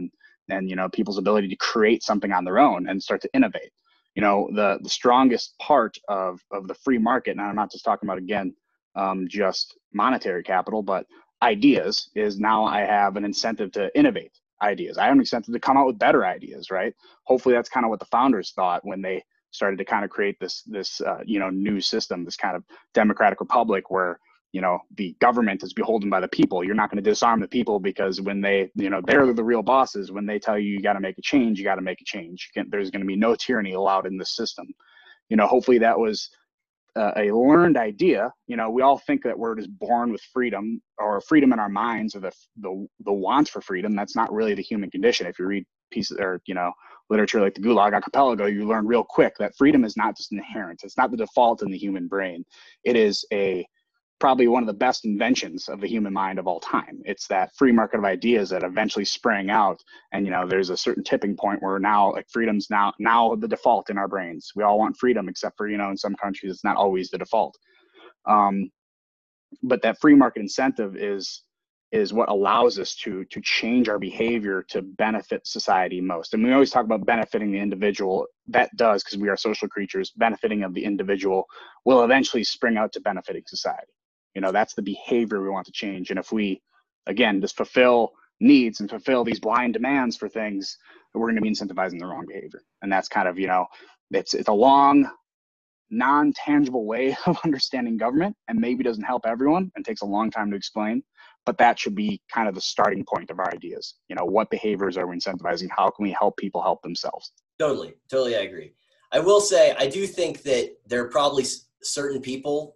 and, you know, people's ability to create something on their own and start to innovate. You know, the, the strongest part of, of the free market, and I'm not just talking about, again, um, just monetary capital, but ideas, is now I have an incentive to innovate ideas. I have an incentive to come out with better ideas, right? Hopefully that's kind of what the founders thought when they started to kind of create this, this uh, you know, new system, this kind of democratic republic where, you know, the government is beholden by the people. You're not going to disarm the people because when they, you know, they're the real bosses. When they tell you you got to make a change, you got to make a change. You there's going to be no tyranny allowed in this system. You know, hopefully that was uh, a learned idea. You know, we all think that we're just born with freedom or freedom in our minds, or the the the want for freedom. That's not really the human condition. If you read pieces or, you know, literature like the Gulag Archipelago, you learn real quick that freedom is not just inherent. It's not the default in the human brain. It is a probably one of the best inventions of the human mind of all time. It's that free market of ideas that eventually sprang out. And, you know, there's a certain tipping point where now, like, freedom's now, now the default in our brains. We all want freedom, except for, you know, in some countries, it's not always the default. Um, but that free market incentive is, is what allows us to, to change our behavior to benefit society most. And we always talk about benefiting the individual. That does, because we are social creatures. Benefiting of the individual will eventually spring out to benefiting society. You know, that's the behavior we want to change. And if we, again, just fulfill needs and fulfill these blind demands for things, we're going to be incentivizing the wrong behavior. And that's kind of, you know, it's it's a long, non-tangible way of understanding government, and maybe doesn't help everyone and takes a long time to explain. But that should be kind of the starting point of our ideas. You know, what behaviors are we incentivizing? How can we help people help themselves? Totally, totally, I agree. I will say, I do think that there are probably certain people.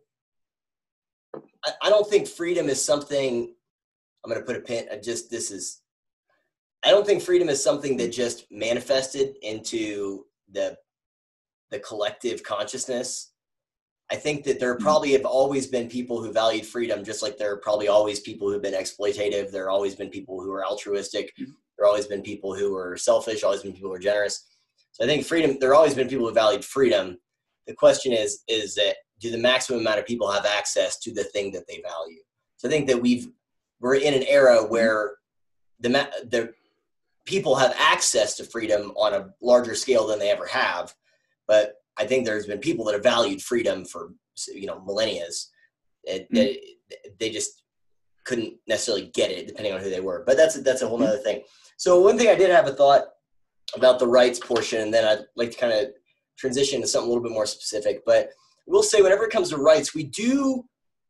I don't think freedom is something, I'm going to put a pin, I just, this is, I don't think freedom is something that just manifested into the, the collective consciousness. I think that there probably have always been people who valued freedom, just like there are probably always people who've been exploitative. There have always been people who are altruistic. There have always been people who are selfish, always been people who are generous. So I think freedom, there have always been people who valued freedom. The question is, is that, do the maximum amount of people have access to the thing that they value? So I think that we've, we're in an era where the, the people have access to freedom on a larger scale than they ever have. But I think there's been people that have valued freedom for, you know, millennia. It, mm-hmm. it, they just couldn't necessarily get it depending on who they were. But that's, that's a whole nother thing. So one thing I did have a thought about the rights portion, and then I'd like to kind of transition to something a little bit more specific. But we'll say whenever it comes to rights, we do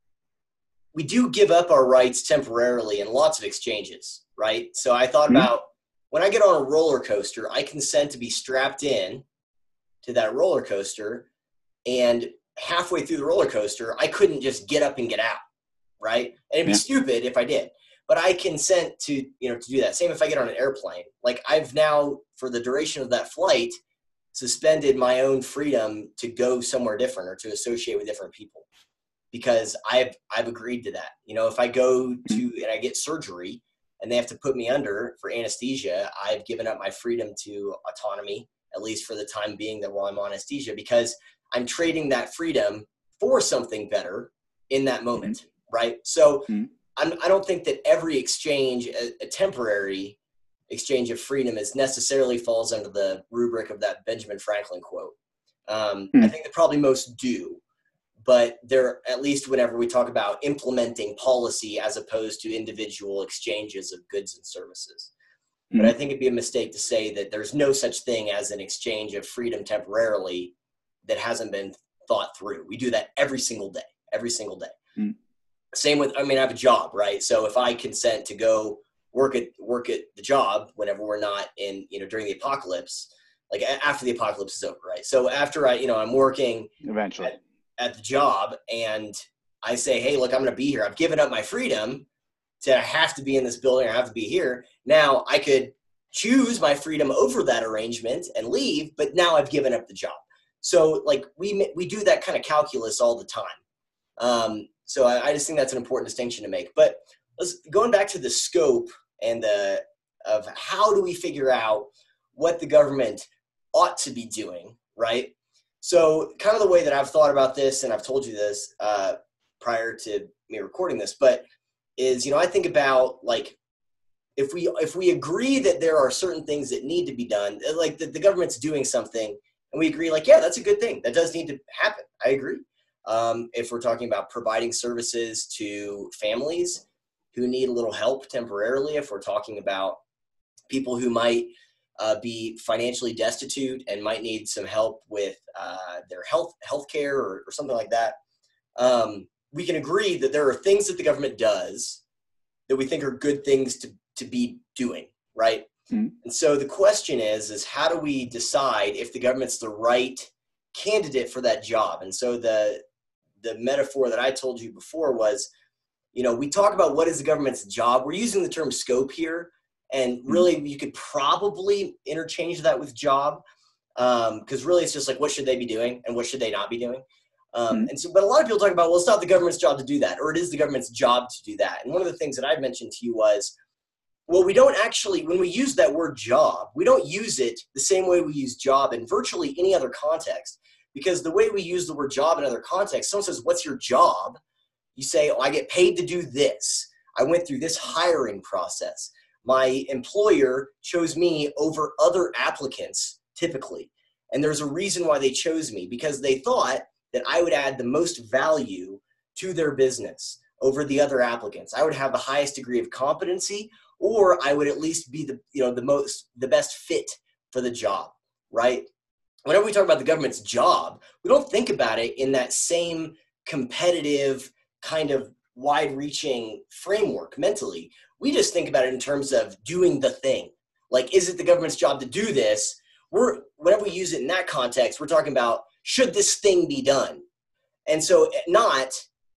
we do give up our rights temporarily in lots of exchanges, right? So I thought mm-hmm. about, when I get on a roller coaster, I consent to be strapped in to that roller coaster, and halfway through the roller coaster, I couldn't just get up and get out, right? And it'd be yeah. stupid if I did, but I consent to, you know, to do that. Same if I get on an airplane. Like, I've now, for the duration of that flight, suspended my own freedom to go somewhere different or to associate with different people, because I've I've agreed to that. You know, if I go to and I get surgery and they have to put me under for anesthesia, I've given up my freedom to autonomy, at least for the time being that while I'm on anesthesia, because I'm trading that freedom for something better in that moment, mm-hmm. right? So mm-hmm. I'm, I don't think that every exchange, a, a temporary exchange of freedom, is necessarily falls under the rubric of that Benjamin Franklin quote. Um, mm. I think that probably most do, but they're, at least whenever we talk about implementing policy as opposed to individual exchanges of goods and services. Mm. But I think it'd be a mistake to say that there's no such thing as an exchange of freedom temporarily that hasn't been thought through. We do that every single day, every single day. Mm. Same with, I mean, I have a job, right? So if I consent to go work at work at the job whenever we're not in, you know, during the apocalypse, like after the apocalypse is over, right? So after I, you know, I'm working eventually at, at the job, and I say, hey, look, I'm going to be here. I've given up my freedom to have to be in this building. I have to be here. Now I could choose my freedom over that arrangement and leave, but now I've given up the job. So like we, we do that kind of calculus all the time. Um, so I, I just think that's an important distinction to make. But let's, going back to the scope and the, of how do we figure out what the government ought to be doing, right? So kind of the way that I've thought about this, and I've told you this uh, prior to me recording this, but is, you know, I think about like if we if we agree that there are certain things that need to be done, like the, the government's doing something, and we agree, like, yeah, that's a good thing. That does need to happen. I agree. Um, if we're talking about providing services to families who need a little help temporarily, if we're talking about people who might uh, be financially destitute and might need some help with uh, their health healthcare or, or something like that, um, we can agree that there are things that the government does that we think are good things to, to be doing, right? Mm-hmm. And so the question is, is how do we decide if the government's the right candidate for that job? And so the the metaphor that I told you before was, you know, we talk about what is the government's job. We're using the term scope here, and really mm-hmm. you could probably interchange that with job, because um, really it's just like, what should they be doing and what should they not be doing? Um, mm-hmm. And so, but a lot of people talk about, well, it's not the government's job to do that, or it is the government's job to do that. And one of the things that I mentioned to you was, well, we don't actually, when we use that word job, we don't use it the same way we use job in virtually any other context. Because the way we use the word job in other contexts, someone says, what's your job? You say, oh, I get paid to do this. I went through this hiring process. My employer chose me over other applicants, typically. And there's a reason why they chose me, because they thought that I would add the most value to their business over the other applicants. I would have the highest degree of competency, or I would at least be the, you know, the most, the best fit for the job, right? Whenever we talk about the government's job, we don't think about it in that same competitive kind of wide-reaching framework mentally. We just think about it in terms of doing the thing. Like, is it the government's job to do this? We're, whenever we use it in that context, we're talking about, should this thing be done? And so not,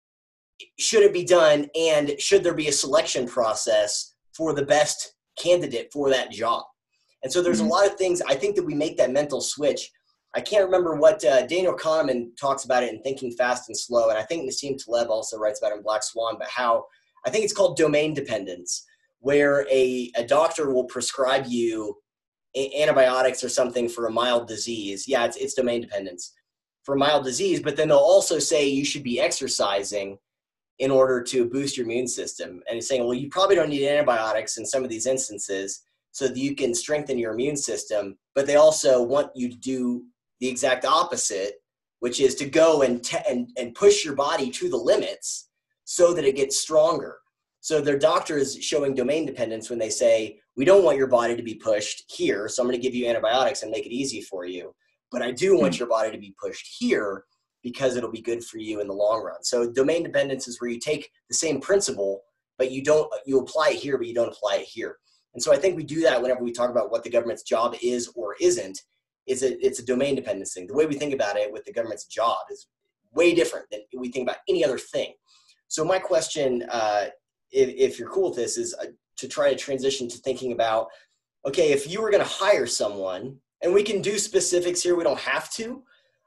should it be done, and should there be a selection process for the best candidate for that job? And so there's mm-hmm. a lot of things, I think, that we make that mental switch. I can't remember what uh, Daniel Kahneman talks about it in Thinking Fast and Slow, and I think Nassim Taleb also writes about it in Black Swan, but how, I think it's called domain dependence, where a, a doctor will prescribe you a- antibiotics or something for a mild disease. Yeah, it's, it's domain dependence for a mild disease, but then they'll also say you should be exercising in order to boost your immune system. And it's saying, well, you probably don't need antibiotics in some of these instances so that you can strengthen your immune system, but they also want you to do the exact opposite, which is to go and, te- and and push your body to the limits so that it gets stronger. So their doctor is showing domain dependence when they say, we don't want your body to be pushed here, so I'm going to give you antibiotics and make it easy for you. But I do want your body to be pushed here because it'll be good for you in the long run. So domain dependence is where you take the same principle, but you don't, you apply it here, but you don't apply it here. And so I think we do that whenever we talk about what the government's job is or isn't. Is a, it's a domain dependence thing. The way we think about it with the government's job is way different than we think about any other thing. So my question, uh, if, if you're cool with this, is uh, to try to transition to thinking about, okay, if you were going to hire someone, and we can do specifics here, we don't have to.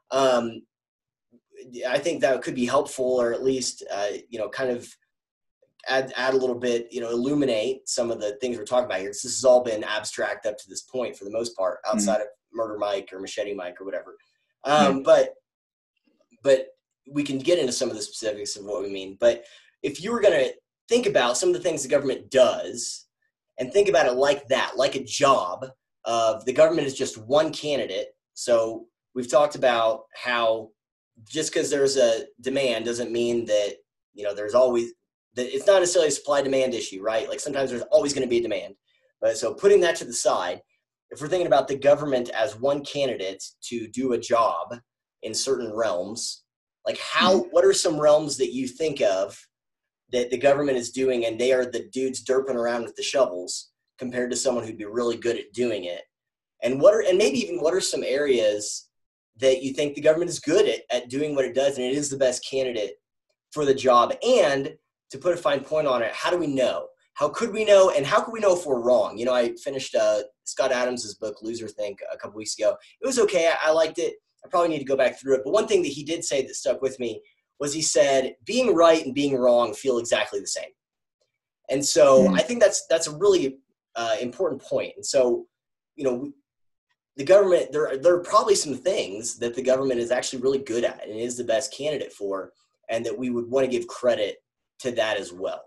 Um, I think that could be helpful, or at least, uh, you know, kind of add add a little bit, you know, illuminate some of the things we're talking about here. This has all been abstract up to this point for the most part, outside mm-hmm. of Murder Mike or Machete Mike or whatever. Um, yeah. But but we can get into some of the specifics of what we mean. But if you were going to think about some of the things the government does and think about it like that, like a job of the government is just one candidate. So we've talked about how just because there's a demand doesn't mean that, you know, there's always that it's not necessarily a supply demand issue, right? Like sometimes there's always going to be a demand. But so putting that to the side, if we're thinking about the government as one candidate to do a job in certain realms, like how, what are some realms that you think of that the government is doing and they are the dudes derping around with the shovels compared to someone who'd be really good at doing it? And what are, and maybe even what are some areas that you think the government is good at, at doing what it does and it is the best candidate for the job? And to put a fine point on it, how do we know? How could we know, and how could we know if we're wrong? You know, I finished uh, Scott Adams's book, Loser Think, a couple weeks ago. It was okay. I, I liked it. I probably need to go back through it. But one thing that he did say that stuck with me was he said, being right and being wrong feel exactly the same. And so mm. I think that's that's a really uh, important point. And so, you know, the government, there, there are probably some things that the government is actually really good at and is the best candidate for, and that we would want to give credit to that as well.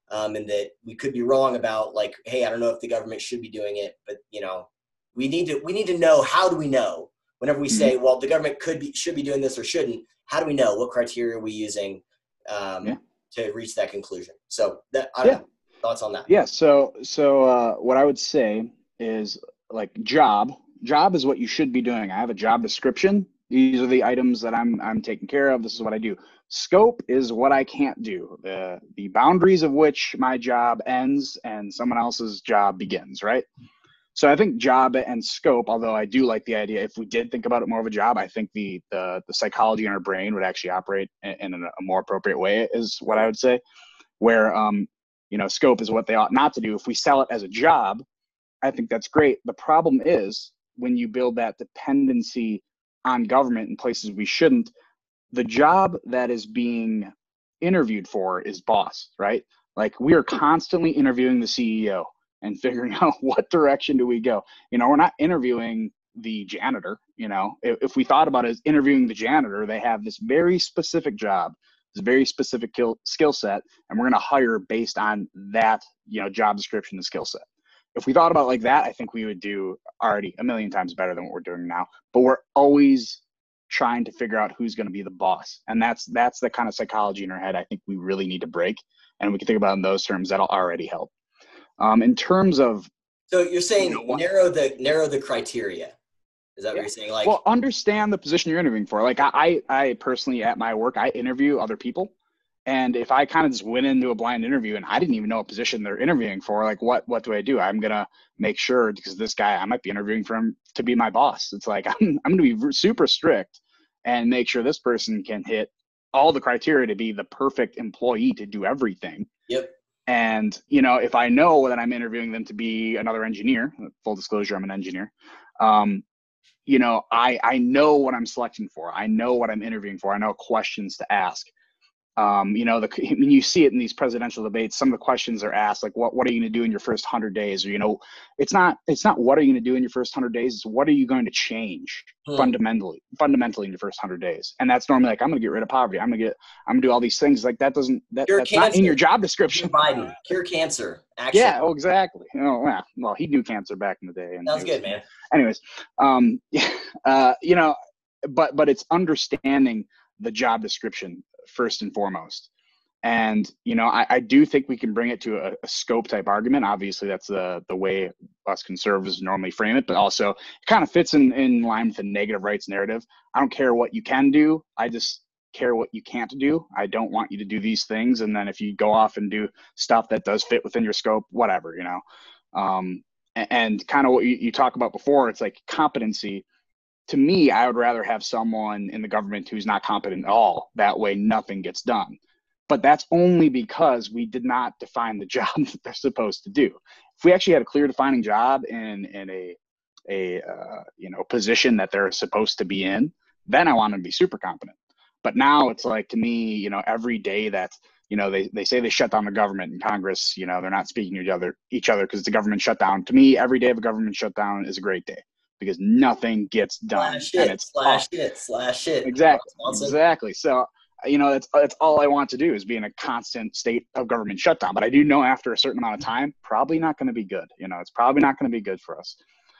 um, and that we could be wrong about like, hey, I don't know if the government should be doing it, but you know, we need to we need to know. How do we know? Whenever we Mm-hmm. say, well, the government could be should be doing this or shouldn't, how do we know? What criteria are we using um, Yeah. to reach that conclusion? So that I don't Yeah. know. Thoughts on that? Yeah. So, so uh, what I would say is like job. Job is what you should be doing. I have a job description. These are the items that I'm I'm taking care of. This is what I do. Scope is what I can't do. The the boundaries of which my job ends and someone else's job begins. Right. So I think job and scope, although I do like the idea, if we did think about it more of a job, I think the the, the psychology in our brain would actually operate in, in a more appropriate way, is what I would say. Where um, you know, scope is what they ought not to do. If we sell it as a job, I think that's great. The problem is when you build that dependency on government in places we shouldn't, the job that is being interviewed for is boss, right? Like we are constantly interviewing the C E O and figuring out what direction do we go. You know, we're not interviewing the janitor. You know, if, if we thought about it as interviewing the janitor, they have this very specific job, this very specific skill skill set, and we're going to hire based on that, you know, job description and skill set. If we thought about it like that, I think we would do already a million times better than what we're doing now. But we're always trying to figure out who's going to be the boss, and that's that's the kind of psychology in our head I think we really need to break. And we can think about it in those terms. That'll already help. Um, in terms of, so you're saying you know, what, narrow the narrow the criteria. Is that yeah. what you're saying? Like, well, understand the position you're interviewing for. Like I, I personally at my work, I interview other people. And if I kind of just went into a blind interview and I didn't even know what position they're interviewing for, like what what do I do? I'm gonna make sure, because this guy, I might be interviewing for him to be my boss. It's like I'm I'm gonna be super strict and make sure this person can hit all the criteria to be the perfect employee to do everything. Yep. And you know, if I know that I'm interviewing them to be another engineer, full disclosure, I'm an engineer. Um, you know, I I know what I'm selecting for. I know what I'm interviewing for. I know questions to ask. Um, you know, the, I mean, you see it in these presidential debates. Some of the questions are asked, like, "What what are you going to do in your first hundred days?" Or, you know, it's not it's not what are you going to do in your first hundred days. It's what are you going to change Hmm. fundamentally, fundamentally in your first hundred days. And that's normally like, I'm going to get rid of poverty. I'm going to get, I'm going to do all these things. Like that doesn't that Cure that's cancer. not in your job description. Cure Biden. Cure cancer. Actually. Yeah, oh, exactly. Oh, yeah. Well, he knew cancer back in the day. And Sounds was, good, man. Anyways, um, uh, you know, but but it's understanding the job description first and foremost. And, you know, I, I do think we can bring it to a, a scope type argument. Obviously, that's the the way us conservatives normally frame it, but also it kind of fits in, in line with the negative rights narrative. I don't care what you can do. I just care what you can't do. I don't want you to do these things. And then if you go off and do stuff that does fit within your scope, whatever, you know. Um, and, and kind of what you, you talk about before, it's like competency. To me, I would rather have someone in the government who's not competent at all. That way, nothing gets done. But that's only because we did not define the job that they're supposed to do. If we actually had a clear defining job in in a a uh, you know position that they're supposed to be in, then I want them to be super competent. But now it's like, to me, you know, every day that you know they, they say they shut down the government in Congress, you know, they're not speaking to each other each other because the government shutdown. To me, every day of a government shutdown is a great day because nothing gets done. Slash it. And it's slash it. Slash it. Exactly. Exactly. So. You know, that's that's all I want to do is be in a constant state of government shutdown. But I do know after a certain amount of time, probably not going to be good. You know, it's probably not going to be good for us.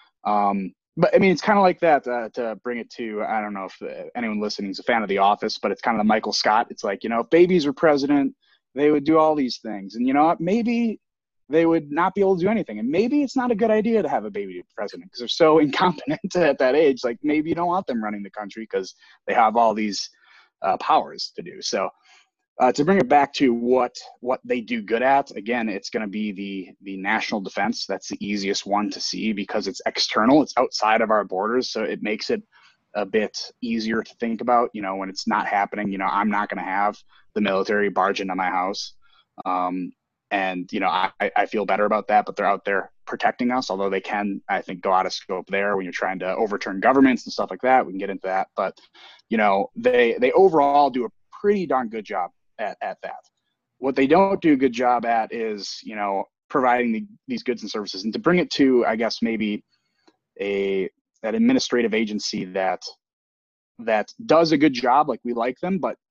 Um, but I mean, it's kind of like that uh, to bring it to, I don't know if anyone listening is a fan of The Office, but it's kind of the Michael Scott. It's like, you know, if babies were president, they would do all these things. And, you know what, maybe they would not be able to do anything. And maybe it's not a good idea to have a baby president because they're so incompetent at that age. Like maybe you don't want them running the country because they have all these Uh, powers to do. So uh, to bring it back to what what they do good at, again, it's going to be the the national defense. That's the easiest one to see because it's external. It's outside of our borders. So it makes it a bit easier to think about, you know, when it's not happening. You know, I'm not going to have the military barge into my house. Um, and, you know, I, I feel better about that, but they're out there protecting us, although they can, I think, go out of scope there when you're trying to overturn governments and stuff like that. We can get into that. But, you know, they, they overall do a pretty darn good job at, at that. What they don't do a good job at is, you know, providing the, these goods and services. And to bring it to, I guess, maybe a that administrative agency that that does a good job, like we like them, but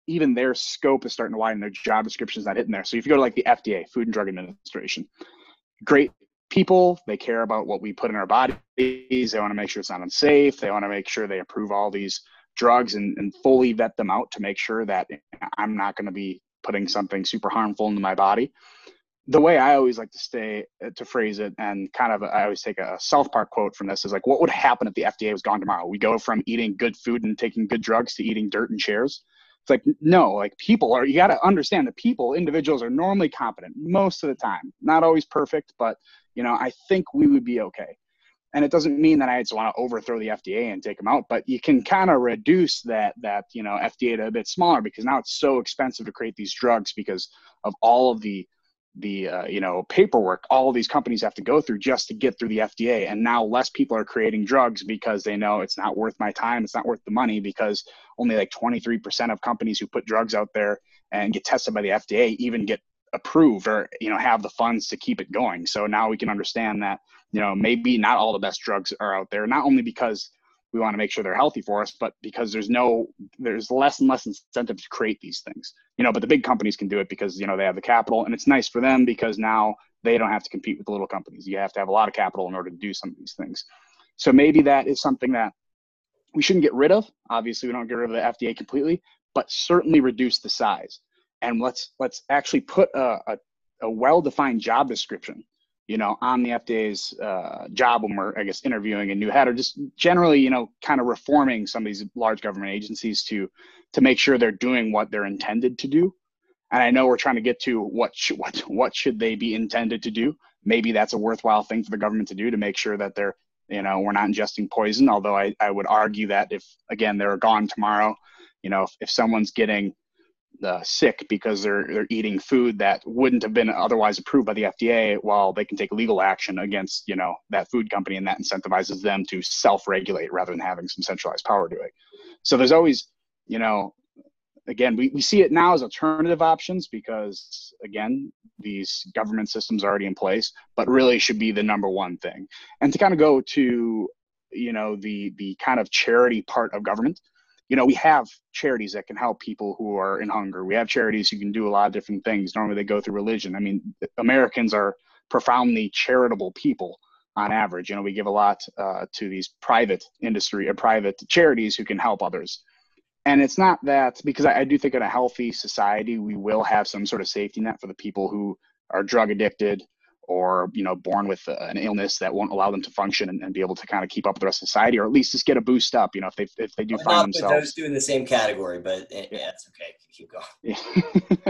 even their scope is starting to widen. Their job description is not hitting there. So if you go to like the F D A, Food and Drug Administration, great people, they care about what we put in our bodies. They want to make sure it's not unsafe. They want to make sure they approve all these drugs and, and fully vet them out to make sure that I'm not going to be putting something super harmful into my body. The way I always like to stay to phrase it, and kind of, I always take a South Park quote from this, is like, what would happen if the F D A was gone tomorrow? We go from eating good food and taking good drugs to eating dirt and chairs. It's like, no, like people are, you got to understand that people, individuals are normally competent most of the time, not always perfect, but you know, I think we would be okay. And it doesn't mean that I just want to overthrow the F D A and take them out, but you can kind of reduce that, that, you know, F D A to a bit smaller, because now it's so expensive to create these drugs because of all of the, the, uh, you know, paperwork all of these companies have to go through just to get through the F D A. And now less people are creating drugs because they know it's not worth my time. It's not worth the money, because only like twenty-three percent of companies who put drugs out there and get tested by the F D A even get approved or, you know, have the funds to keep it going. So now we can understand that, you know, maybe not all the best drugs are out there, not only because we want to make sure they're healthy for us, but because there's no, there's less and less incentive to create these things, you know, but the big companies can do it because, you know, they have the capital, and it's nice for them because now they don't have to compete with the little companies. You have to have a lot of capital in order to do some of these things. So maybe that is something that we shouldn't get rid of. Obviously we don't get rid of the F D A completely, but certainly reduce the size. And let's, let's actually put a, a, a well-defined job description, you know, on the F D A's uh, job when we're, I guess, interviewing a new head, or just generally, you know, kind of reforming some of these large government agencies to, to make sure they're doing what they're intended to do. And I know we're trying to get to what, sh- what, what should they be intended to do? Maybe that's a worthwhile thing for the government to do, to make sure that they're, you know, we're not ingesting poison. Although I, I would argue that if, again, they're gone tomorrow, you know, if, if someone's getting Uh, sick because they're they're eating food that wouldn't have been otherwise approved by the F D A, while they can take legal action against, you know, that food company, and that incentivizes them to self-regulate rather than having some centralized power to it. So there's always, you know, again, we, we see it now as alternative options because, again, these government systems are already in place, but really should be the number one thing. And to kind of go to, you know, the the kind of charity part of government, you know, we have charities that can help people who are in hunger. We have charities who can do a lot of different things. Normally they go through religion. I mean, Americans are profoundly charitable people on average. You know, we give a lot uh, to these private industry or private charities who can help others. And it's not that, because I, I do think in a healthy society, we will have some sort of safety net for the people who are drug addicted, or, you know, born with an illness that won't allow them to function and, and be able to kind of keep up with the rest of society, or at least just get a boost up, you know, if they, if they do I'll find not themselves. put those two in the same category, but yeah, yeah it's okay. Keep going. Yeah.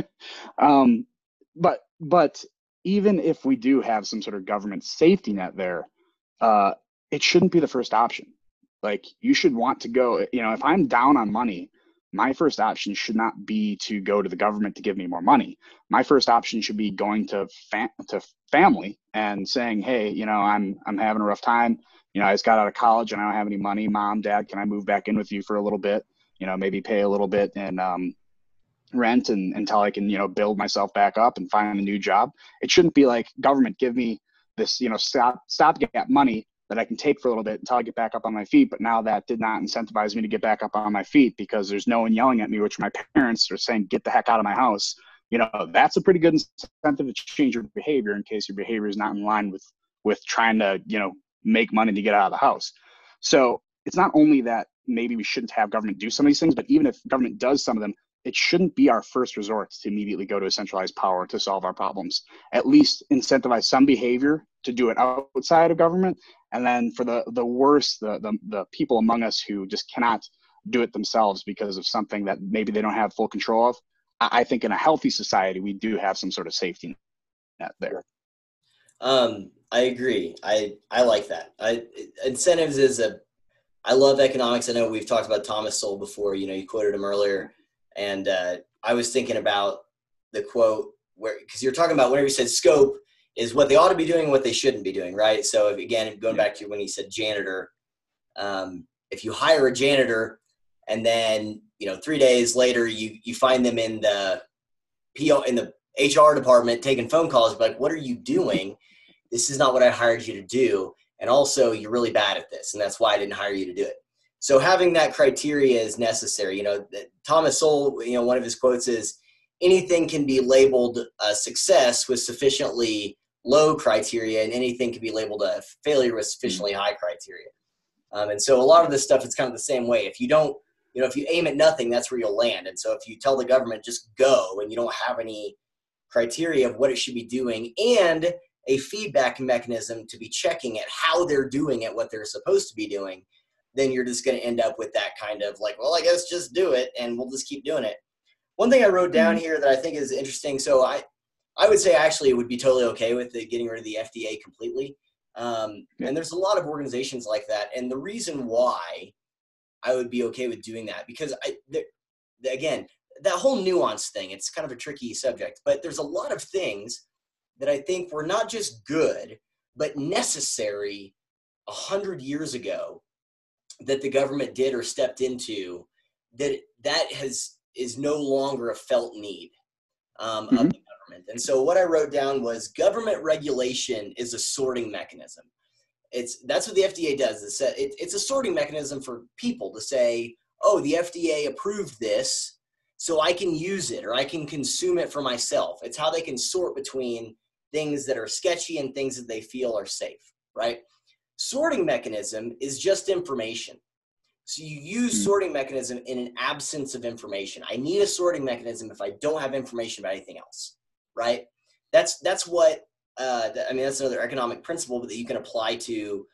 um, but, but even if we do have some sort of government safety net there, uh, it shouldn't be the first option. Like, you should want to go, you know, if I'm down on money, my first option should not be to go to the government to give me more money. My first option should be going to fam- to family and saying, hey, you know, I'm I'm having a rough time. You know, I just got out of college and I don't have any money. Mom, Dad, can I move back in with you for a little bit? You know, maybe pay a little bit in um, rent and until I can, you know, build myself back up and find a new job. It shouldn't be like, government, give me this, you know, stop stopgap money that I can take for a little bit until I get back up on my feet. But now that did not incentivize me to get back up on my feet, because there's no one yelling at me, which my parents are saying, get the heck out of my house. You know, that's a pretty good incentive to change your behavior in case your behavior is not in line with, with trying to, you know, make money to get out of the house. So it's not only that maybe we shouldn't have government do some of these things, but even if government does some of them, it shouldn't be our first resort to immediately go to a centralized power to solve our problems. At least incentivize some behavior to do it outside of government. And then for the, the worst, the, the, the people among us who just cannot do it themselves because of something that maybe they don't have full control of, I think in a healthy society, we do have some sort of safety net there. Um, I agree. I, I like that. I, incentives is a, I love economics. I know we've talked about Thomas Sowell before, you know, you quoted him earlier. And uh, I was thinking about the quote where, because you're talking about whenever you said scope is what they ought to be doing and what they shouldn't be doing, right? So if, again, going back to when he said janitor, um, if you hire a janitor and then, you know, three days later you you find them in the P O in the H R department taking phone calls, like, what are you doing? This is not what I hired you to do. And also, you're really bad at this, and that's why I didn't hire you to do it. So having that criteria is necessary. You know, Thomas Sowell, you know, one of his quotes is, anything can be labeled a success with sufficiently low criteria, and anything can be labeled a failure with sufficiently high criteria. Um, and so a lot of this stuff is kind of the same way. If you don't, you know, if you aim at nothing, that's where you'll land. And so if you tell the government just go and you don't have any criteria of what it should be doing and a feedback mechanism to be checking at how they're doing it, what they're supposed to be doing, then you're just going to end up with that kind of like, well, I guess just do it and we'll just keep doing it. One thing I wrote down here that I think is interesting. So I, I would say actually it would be totally okay with the, getting rid of the F D A completely. Um, yeah. And there's a lot of organizations like that. And the reason why I would be okay with doing that, because I, the, again, that whole nuance thing, it's kind of a tricky subject, but there's a lot of things that I think were not just good, but necessary a hundred years ago that the government did or stepped into, that that has is no longer a felt need um, Mm-hmm. of the government. And so what I wrote down was government regulation is a sorting mechanism. It's that's what the F D A does. It's a, it, it's a sorting mechanism for people to say, oh, the F D A approved this, so I can use it or I can consume it for myself. It's how they can sort between things that are sketchy and things that they feel are safe, right? Sorting mechanism is just information. So you use Mm. sorting mechanism in an absence of information. I need a sorting mechanism if I don't have information about anything else, right? That's that's what, uh, I mean, that's another economic principle that you can apply to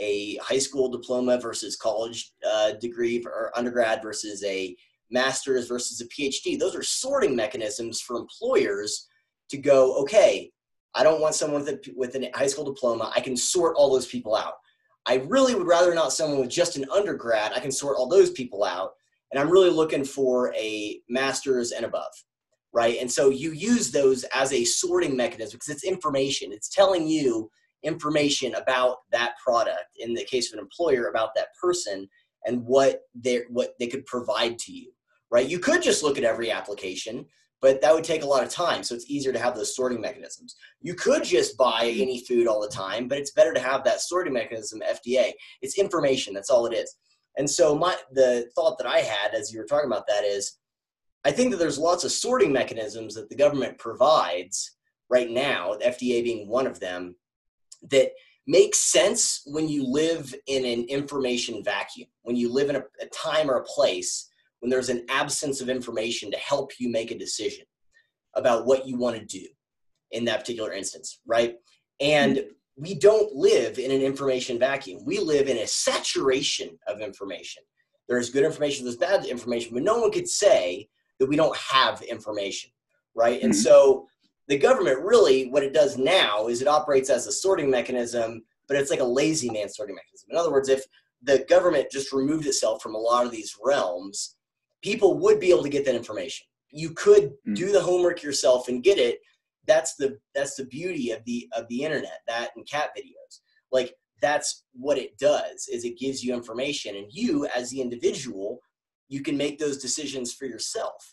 a high school diploma versus college uh, degree or undergrad versus a master's versus a PhD. Those are sorting mechanisms for employers to go, okay, I don't want someone with a, with a high school diploma. I can sort all those people out. I really would rather not someone with just an undergrad. I can sort all those people out. And I'm really looking for a master's and above, right? And so you use those as a sorting mechanism because it's information. It's telling you information about that product, in the case of an employer, about that person and what they what they could provide to you, right? You could just look at every application, but that would take a lot of time. So it's easier to have those sorting mechanisms. You could just buy any food all the time, but it's better to have that sorting mechanism, F D A. It's information, that's all it is. And so my the thought that I had as you were talking about that is, I think that there's lots of sorting mechanisms that the government provides right now, the F D A being one of them, that makes sense when you live in an information vacuum, when you live in a, a time or a place when there's an absence of information to help you make a decision about what you want to do in that particular instance, right? And we don't live in an information vacuum. We live in a saturation of information. There's good information, there's bad information, but no one could say that we don't have information, right? And Mhm. so the government really, what it does now is it operates as a sorting mechanism, but it's like a lazy man sorting mechanism. In other words, if the government just removed itself from a lot of these realms, people would be able to get that information. You could Mm. do the homework yourself and get it. That's the that's the beauty of the of the internet, that and cat videos. Like that's what it does, is it gives you information, and you as the individual, you can make those decisions for yourself.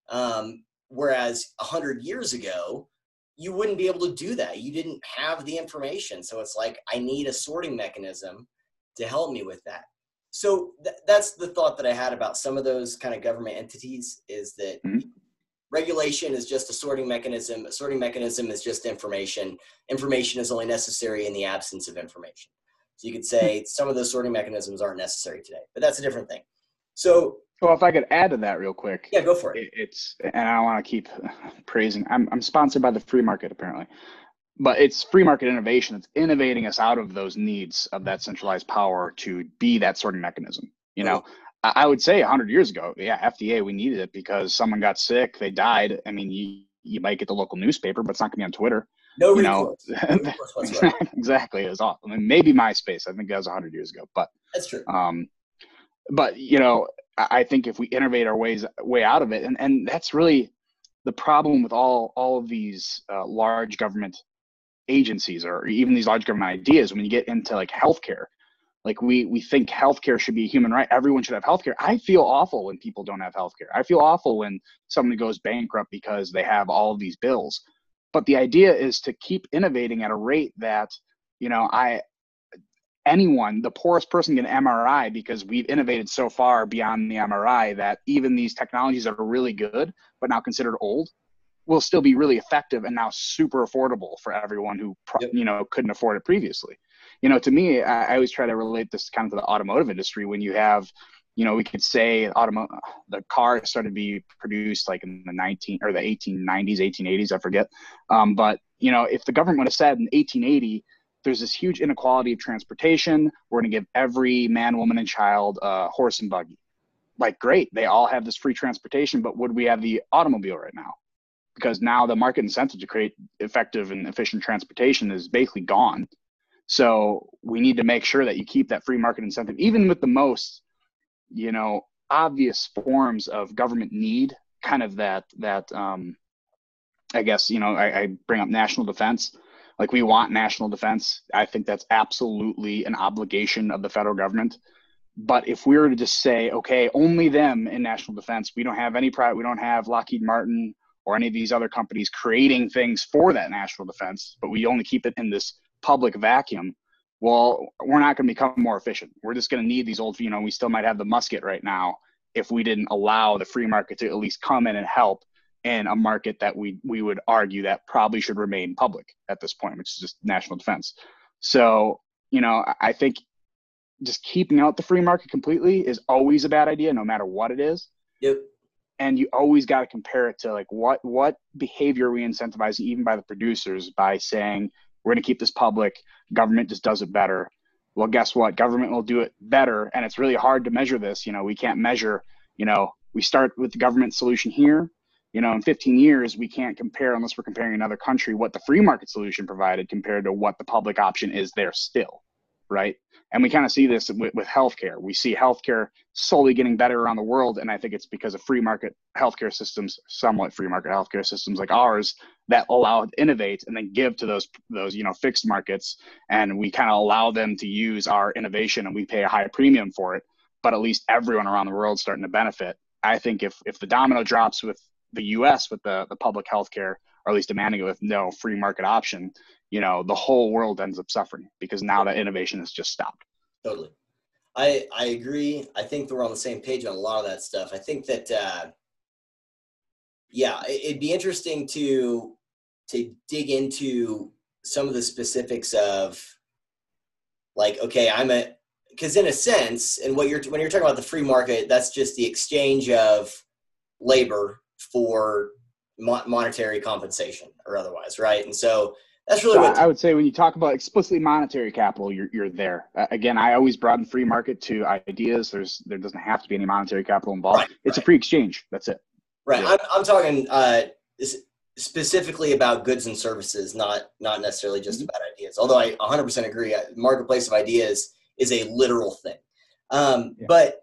Um, whereas a hundred years ago, you wouldn't be able to do that. You didn't have the information. So it's like, I need a sorting mechanism to help me with that. So th- that's the thought that I had about some of those kind of government entities, is that Mhm. regulation is just a sorting mechanism. A sorting mechanism is just information. Information is only necessary in the absence of information. So you could say some of those sorting mechanisms aren't necessary today, but that's a different thing. So Well, if I could add to that real quick. yeah, go for it. it it's, and I don't want to keep praising, I'm, I'm sponsored by the free market apparently, but it's free market innovation. It's innovating us out of those needs of that centralized power to be that sorting mechanism. You know, I, I would say a hundred years ago, yeah, F D A, we needed it because someone got sick, they died. I mean, you, you might get the local newspaper, but it's not gonna be on Twitter. No You know, recourse. No recourse whatsoever. exactly. It was awesome. I mean, maybe MySpace. I think that was a hundred years ago, but That's true. um, but you know, I, I think if we innovate our ways way out of it, and and that's really the problem with all all of these uh, large government agencies, or even these large government ideas. When you get into like healthcare, like we we think healthcare should be a human right. Everyone should have healthcare. I feel awful when people don't have healthcare. I feel awful when someone goes bankrupt because they have all of these bills. But the idea is to keep innovating at a rate that, you know, I anyone, the poorest person, get an M R I because we've innovated so far beyond the M R I that even these technologies that are really good but now considered old will still be really effective and now super affordable for everyone who, Yep. you know, couldn't afford it previously. You know, to me, I, I always try to relate this kind of to the automotive industry. When you have, you know, we could say automo- the car started to be produced like in the nineteen or the eighteen nineties, eighteen eighties, I forget. Um, but, you know, if the government would have said in eighteen eighty, there's this huge inequality of transportation, we're going to give every man, woman, and child a horse and buggy. Like, great, they all have this free transportation, but would we have the automobile right now? Because now the market incentive to create effective and efficient transportation is basically gone. So we need to make sure that you keep that free market incentive, even with the most, you know, obvious forms of government need, kind of that, that, um, I guess, you know, I, I bring up national defense. Like, we want national defense. I think that's absolutely an obligation of the federal government. But if we were to just say, okay, only them in national defense, we don't have any private, we don't have Lockheed Martin or any of these other companies creating things for that national defense, but we only keep it in this public vacuum, well, we're not going to become more efficient. We're just going to need these old, you know, we still might have the musket right now if we didn't allow the free market to at least come in and help in a market that we we would argue that probably should remain public at this point, which is just national defense. So, you know, I think just keeping out the free market completely is always a bad idea, no matter what it is. Yep. And you always got to compare it to like what what behavior are we incentivizing, even by the producers, by saying we're going to keep this public, government just does it better. Well, guess what? Government will do it better, and it's really hard to measure this. You know, we can't measure. You know, we start with the government solution here. You know, in fifteen years, we can't compare, unless we're comparing another country, what the free market solution provided compared to what the public option is there still, right? And we kind of see this with, with healthcare. We see healthcare slowly getting better around the world, and I think it's because of free market healthcare systems, somewhat free market healthcare systems like ours, that allow it to innovate and then give to those those you know fixed markets, and we kind of allow them to use our innovation, and we pay a high premium for it. But at least everyone around the world is starting to benefit. I think if if the domino drops with the U S with the the public healthcare, or at least demanding it with no free market option, you know, the whole world ends up suffering because now that innovation has just stopped. Totally. I, I agree. I think we're on the same page on a lot of that stuff. I think that, uh, yeah, it'd be interesting to, to dig into some of the specifics of like, okay, I'm a, because in a sense, and what you're, when you're talking about the free market, that's just the exchange of labor for mo- monetary compensation or otherwise. Right. And so that's really so what I would say when you talk about explicitly monetary capital, you're you're there. Uh, again, I always broaden free market to ideas. There's there doesn't have to be any monetary capital involved. right, It's right. a free exchange. That's it. Right. Yeah. I'm, I'm talking uh, specifically about goods and services, not not necessarily just Mm-hmm. about ideas. Although I one hundred percent agree, marketplace of ideas is a literal thing. Um, Yeah. But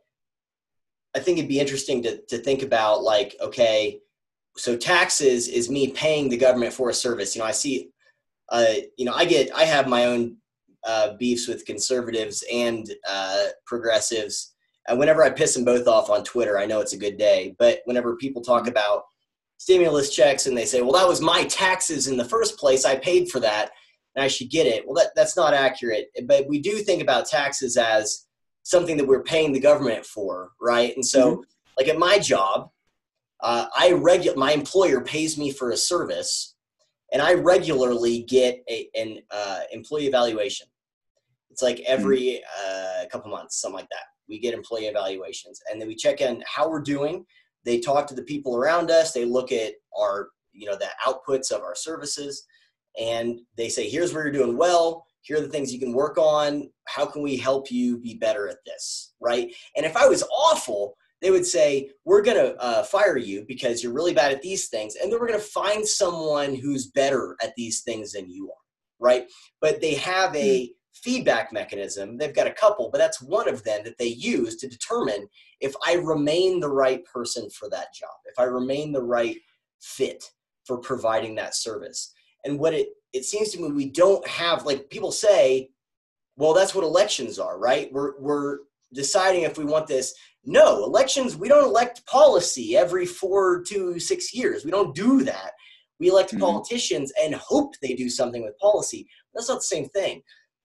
I think it'd be interesting to to think about like, okay, so taxes is me paying the government for a service. You know, I see. Uh, you know, I get, I have my own uh, beefs with conservatives and uh, progressives. And whenever I piss them both off on Twitter, I know it's a good day. But whenever people talk about stimulus checks and they say, well, that was my taxes in the first place, I paid for that and I should get it. Well, that, that's not accurate. But we do think about taxes as something that we're paying the government for, right? And so, mm-hmm. like at my job, uh, I regu- my employer pays me for a service. And I regularly get a, an uh, employee evaluation. It's like every uh, couple months, something like that. We get employee evaluations, and then we check in how we're doing. They talk to the people around us. They look at our, you know, the outputs of our services, and they say, "Here's where you're doing well. Here are the things you can work on. How can we help you be better at this?" Right? And if I was awful, they would say, we're going to uh, fire you because you're really bad at these things. And then we're going to find someone who's better at these things than you are, right? But they have a feedback mechanism. They've got a couple, but that's one of them that they use to determine if I remain the right person for that job, if I remain the right fit for providing that service. And what it, it seems to me we don't have, like people say, well, that's what elections are, right? We're, we're deciding if we want this. No, elections, we don't elect policy every four to six years. We don't do that. We elect mm-hmm. politicians and hope they do something with policy. That's not the same thing.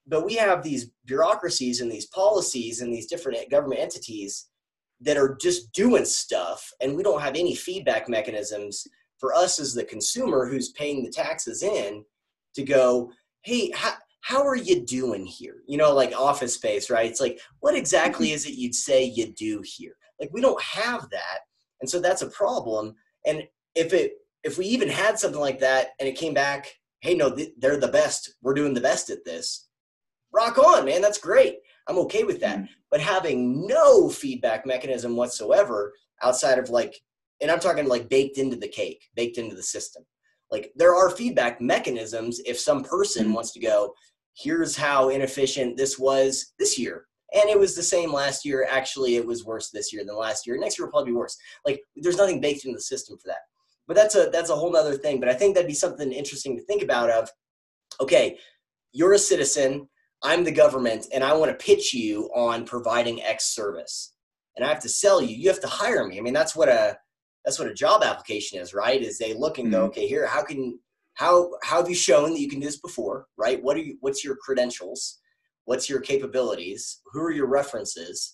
but we have these bureaucracies and these policies and these different government entities that are just doing stuff, and we don't have any feedback mechanisms for us as the consumer who's paying the taxes in to go, hey, how, how are you doing here? You know, like Office Space, right? It's like, what exactly is it you'd say you do here? Like, we don't have that. And so that's a problem. And if it, if we even had something like that and it came back, hey, no, th- they're the best. We're doing the best at this. Rock on, man. That's great. I'm okay with that. Mm-hmm. But having no feedback mechanism whatsoever outside of like, and I'm talking like baked into the cake, baked into the system. Like, there are feedback mechanisms if some person mm-hmm. wants to go, here's how inefficient this was this year. And it was the same last year. Actually, it was worse this year than last year. Next year will probably be worse. Like, there's nothing baked into the system for that. But that's a that's a whole other thing. But I think that'd be something interesting to think about of, okay, you're a citizen, I'm the government, and I want to pitch you on providing X service. And I have to sell you. You have to hire me. I mean, that's what a that's what a job application is, right? Is they look and go, okay, here, how can how how have you shown that you can do this before, right? What are you what's your credentials? What's your capabilities? Who are your references?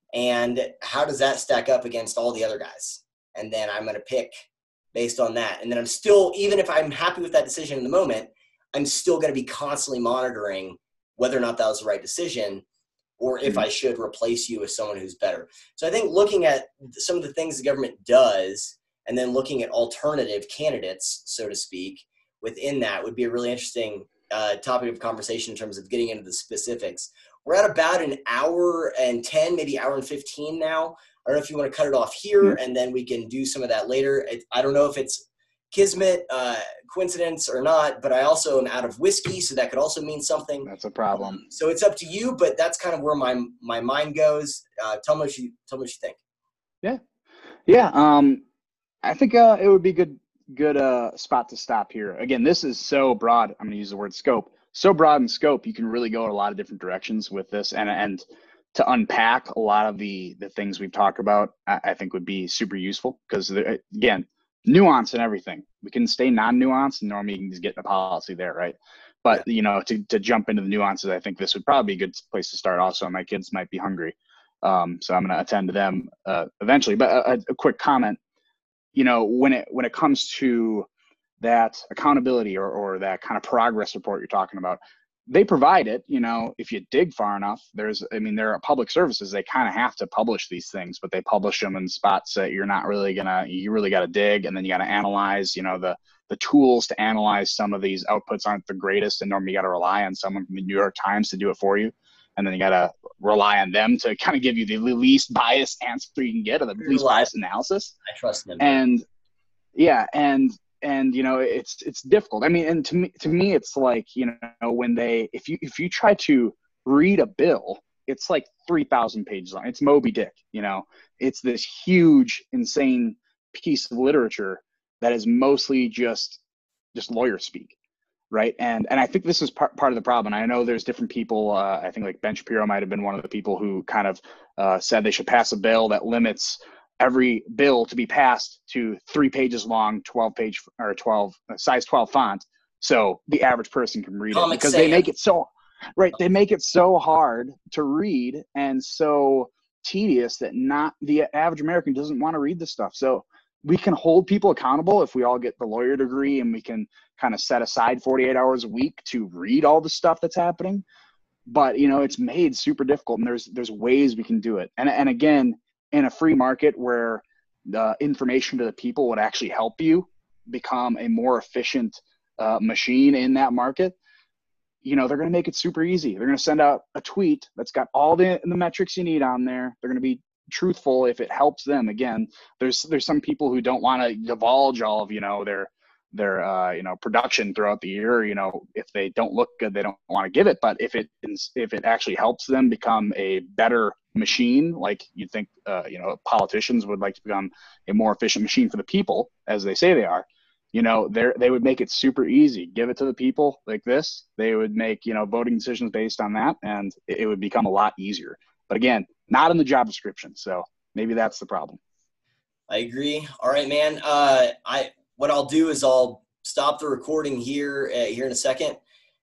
And how does that stack up against all the other guys? And then I'm going to pick based on that. And then I'm still, even if I'm happy with that decision in the moment, I'm still going to be constantly monitoring whether or not that was the right decision, or if I should replace you with someone who's better. So I think looking at some of the things the government does and then looking at alternative candidates, so to speak, within that would be a really interesting uh, topic of conversation in terms of getting into the specifics. We're at about an hour and ten, maybe hour and fifteen now. I don't know if you want to cut it off here and then we can do some of that later. It, I don't know if it's kismet, uh, coincidence or not, but I also am out of whiskey, so that could also mean something. That's a problem. Um, so it's up to you, but that's kind of where my my mind goes. Uh, tell me what you tell me what you think. Yeah, yeah. Um, I think uh, it would be good good uh spot to stop here. Again, this is so broad. I'm going to use the word scope. So broad in scope, you can really go in a lot of different directions with this, and and to unpack a lot of the the things we've talked about, I, I think would be super useful because again, nuance and everything. We can stay non-nuanced and normally you can just get the policy there, right? But you know, to to jump into the nuances, I think this would probably be a good place to start. Also, my kids might be hungry, um, so I'm going to attend to them uh, eventually. But a, a quick comment, you know, when it when it comes to that accountability or or that kind of progress report you're talking about, they provide it. You know, if you dig far enough, there's, I mean, there are public services. They kind of have to publish these things, but they publish them in spots that you're not really gonna. You really got to dig, and then you got to analyze. You know, the the tools to analyze some of these outputs aren't the greatest, and normally you got to rely on someone from the New York Times to do it for you, and then you got to rely on them to kind of give you the least biased answer you can get, or the least biased analysis. I trust them. And yeah, and and you know, it's it's difficult. I mean, and to me to me it's like, you know, when they if you if you try to read a bill, it's like three thousand pages long. It's Moby Dick, you know. It's this huge, insane piece of literature that is mostly just just lawyer speak, right? And and I think this is part part of the problem. I know there's different people. Uh, I think like Ben Shapiro might have been one of the people who kind of uh, said they should pass a bill that limits every bill to be passed to three pages long, twelve page or twelve size twelve font, so the average person can read it. Comic Because Sans. they make it so right. They make it so hard to read and so tedious that not the average American doesn't want to read this stuff. So we can hold people accountable if we all get the lawyer degree and we can kind of set aside forty-eight hours a week to read all the stuff that's happening. But, you know, it's made super difficult, and there's there's ways we can do it. And and again, in a free market where the information to the people would actually help you become a more efficient uh, machine in that market, you know, they're going to make it super easy. They're going to send out a tweet that's got all the, the metrics you need on there. They're going to be truthful if it helps them. Again, there's there's some people who don't want to divulge all of, you know, their their uh, you know, production throughout the year. You know, if they don't look good, they don't want to give it. But if it if it actually helps them become a better machine, like you'd think, uh, you know, politicians would like to become a more efficient machine for the people, as they say they are. You know, they they would make it super easy. Give it to the people like this. They would make, you know, voting decisions based on that, and it, it would become a lot easier. But again, not in the job description. So maybe that's the problem. I agree. All right, man. Uh, I what I'll do is I'll stop the recording here uh, here in a second.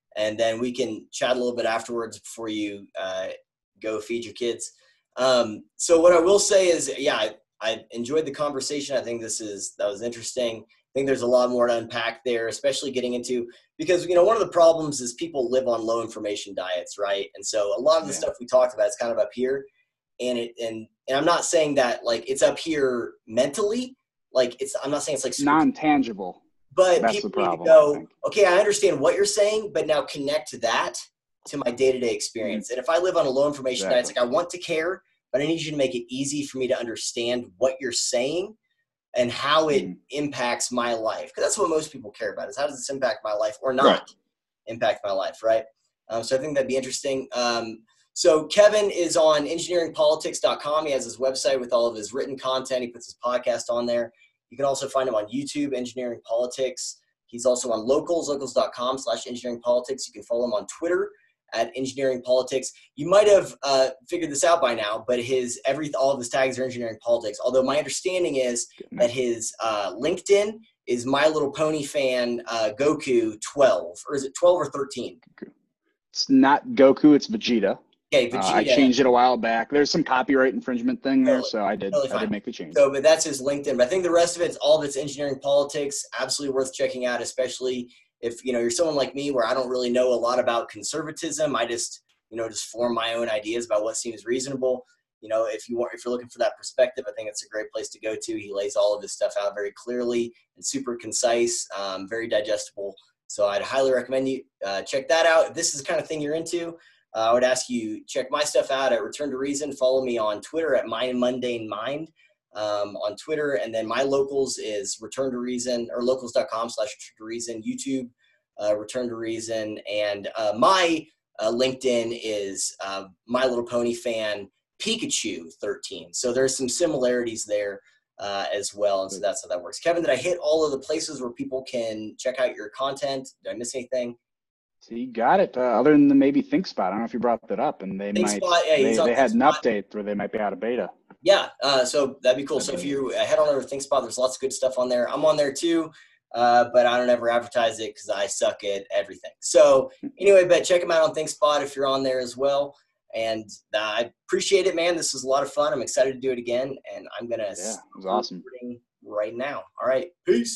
and then we can chat a little bit afterwards before you uh, go feed your kids. Um, so what I will say is, yeah, I, I enjoyed the conversation. I think this is, that was interesting. I think there's a lot more to unpack there, especially getting into, because, you know, one of the problems is people live on low information diets, right? And so a lot of the Yeah. stuff we talked about is kind of up here. And it, and, and I'm not saying that like it's up here mentally, like it's, I'm not saying it's like super, non-tangible, but that's people the problem, need to go, I think. okay, I understand what you're saying, but now connect that to my day-to-day experience. Mm-hmm. And if I live on a low information exactly. diet, it's like, I want to care, but I need you to make it easy for me to understand what you're saying and how it mm. impacts my life. Because that's what most people care about, is how does this impact my life or not right. impact my life, right? Um, so I think that'd be interesting. Um, so Kevin is on engineering politics dot com. He has his website with all of his written content. He puts his podcast on there. You can also find him on YouTube, Engineering Politics. He's also on Locals, locals dot com slash engineering politics. You can follow him on Twitter at Engineering Politics. You might have uh, figured this out by now, but his every all of his tags are Engineering Politics. Although my understanding is that his uh, LinkedIn is My Little Pony fan uh, Goku twelve, or is it twelve or thirteen? It's not Goku, it's Vegeta. Okay, Vegeta. Uh, I changed it a while back. There's some copyright infringement thing there, totally, so I did. Totally I did make the change. So, but that's his LinkedIn. But I think the rest of it's all of it's Engineering Politics. Absolutely worth checking out, especially if, you know, you're someone like me where I don't really know a lot about conservatism. I just, you know, just form my own ideas about what seems reasonable. You know, if you want, if you're looking for that perspective, I think it's a great place to go to. He lays all of his stuff out very clearly and super concise, um, very digestible. So I'd highly recommend you uh, check that out. If this is the kind of thing you're into, uh, I would ask you check my stuff out at Return to Reason. Follow me on Twitter at My Mundane Mind. Um, on Twitter, and then my locals is Return to Reason, or locals dot com slash Return to Reason, YouTube, uh, Return to Reason, and uh, my uh, LinkedIn is uh, My Little Pony fan Pikachu thirteen. So there's some similarities there uh, as well, and so that's how that works. Kevin, did I hit all of the places where people can check out your content? Did I miss anything? So you got it. Uh, other than the maybe ThinkSpot, I don't know if you brought that up, and they ThinkSpot, might yeah, they, they had an update where they might be out of beta. Yeah, uh, so that'd be cool. That'd so be if you uh, head on over to ThinkSpot, there's lots of good stuff on there. I'm on there too, uh, but I don't ever advertise it because I suck at everything. So anyway, but check them out on ThinkSpot if you're on there as well. And uh, I appreciate it, man. This was a lot of fun. I'm excited to do it again, and I'm gonna yeah, it was awesome right now. All right, peace.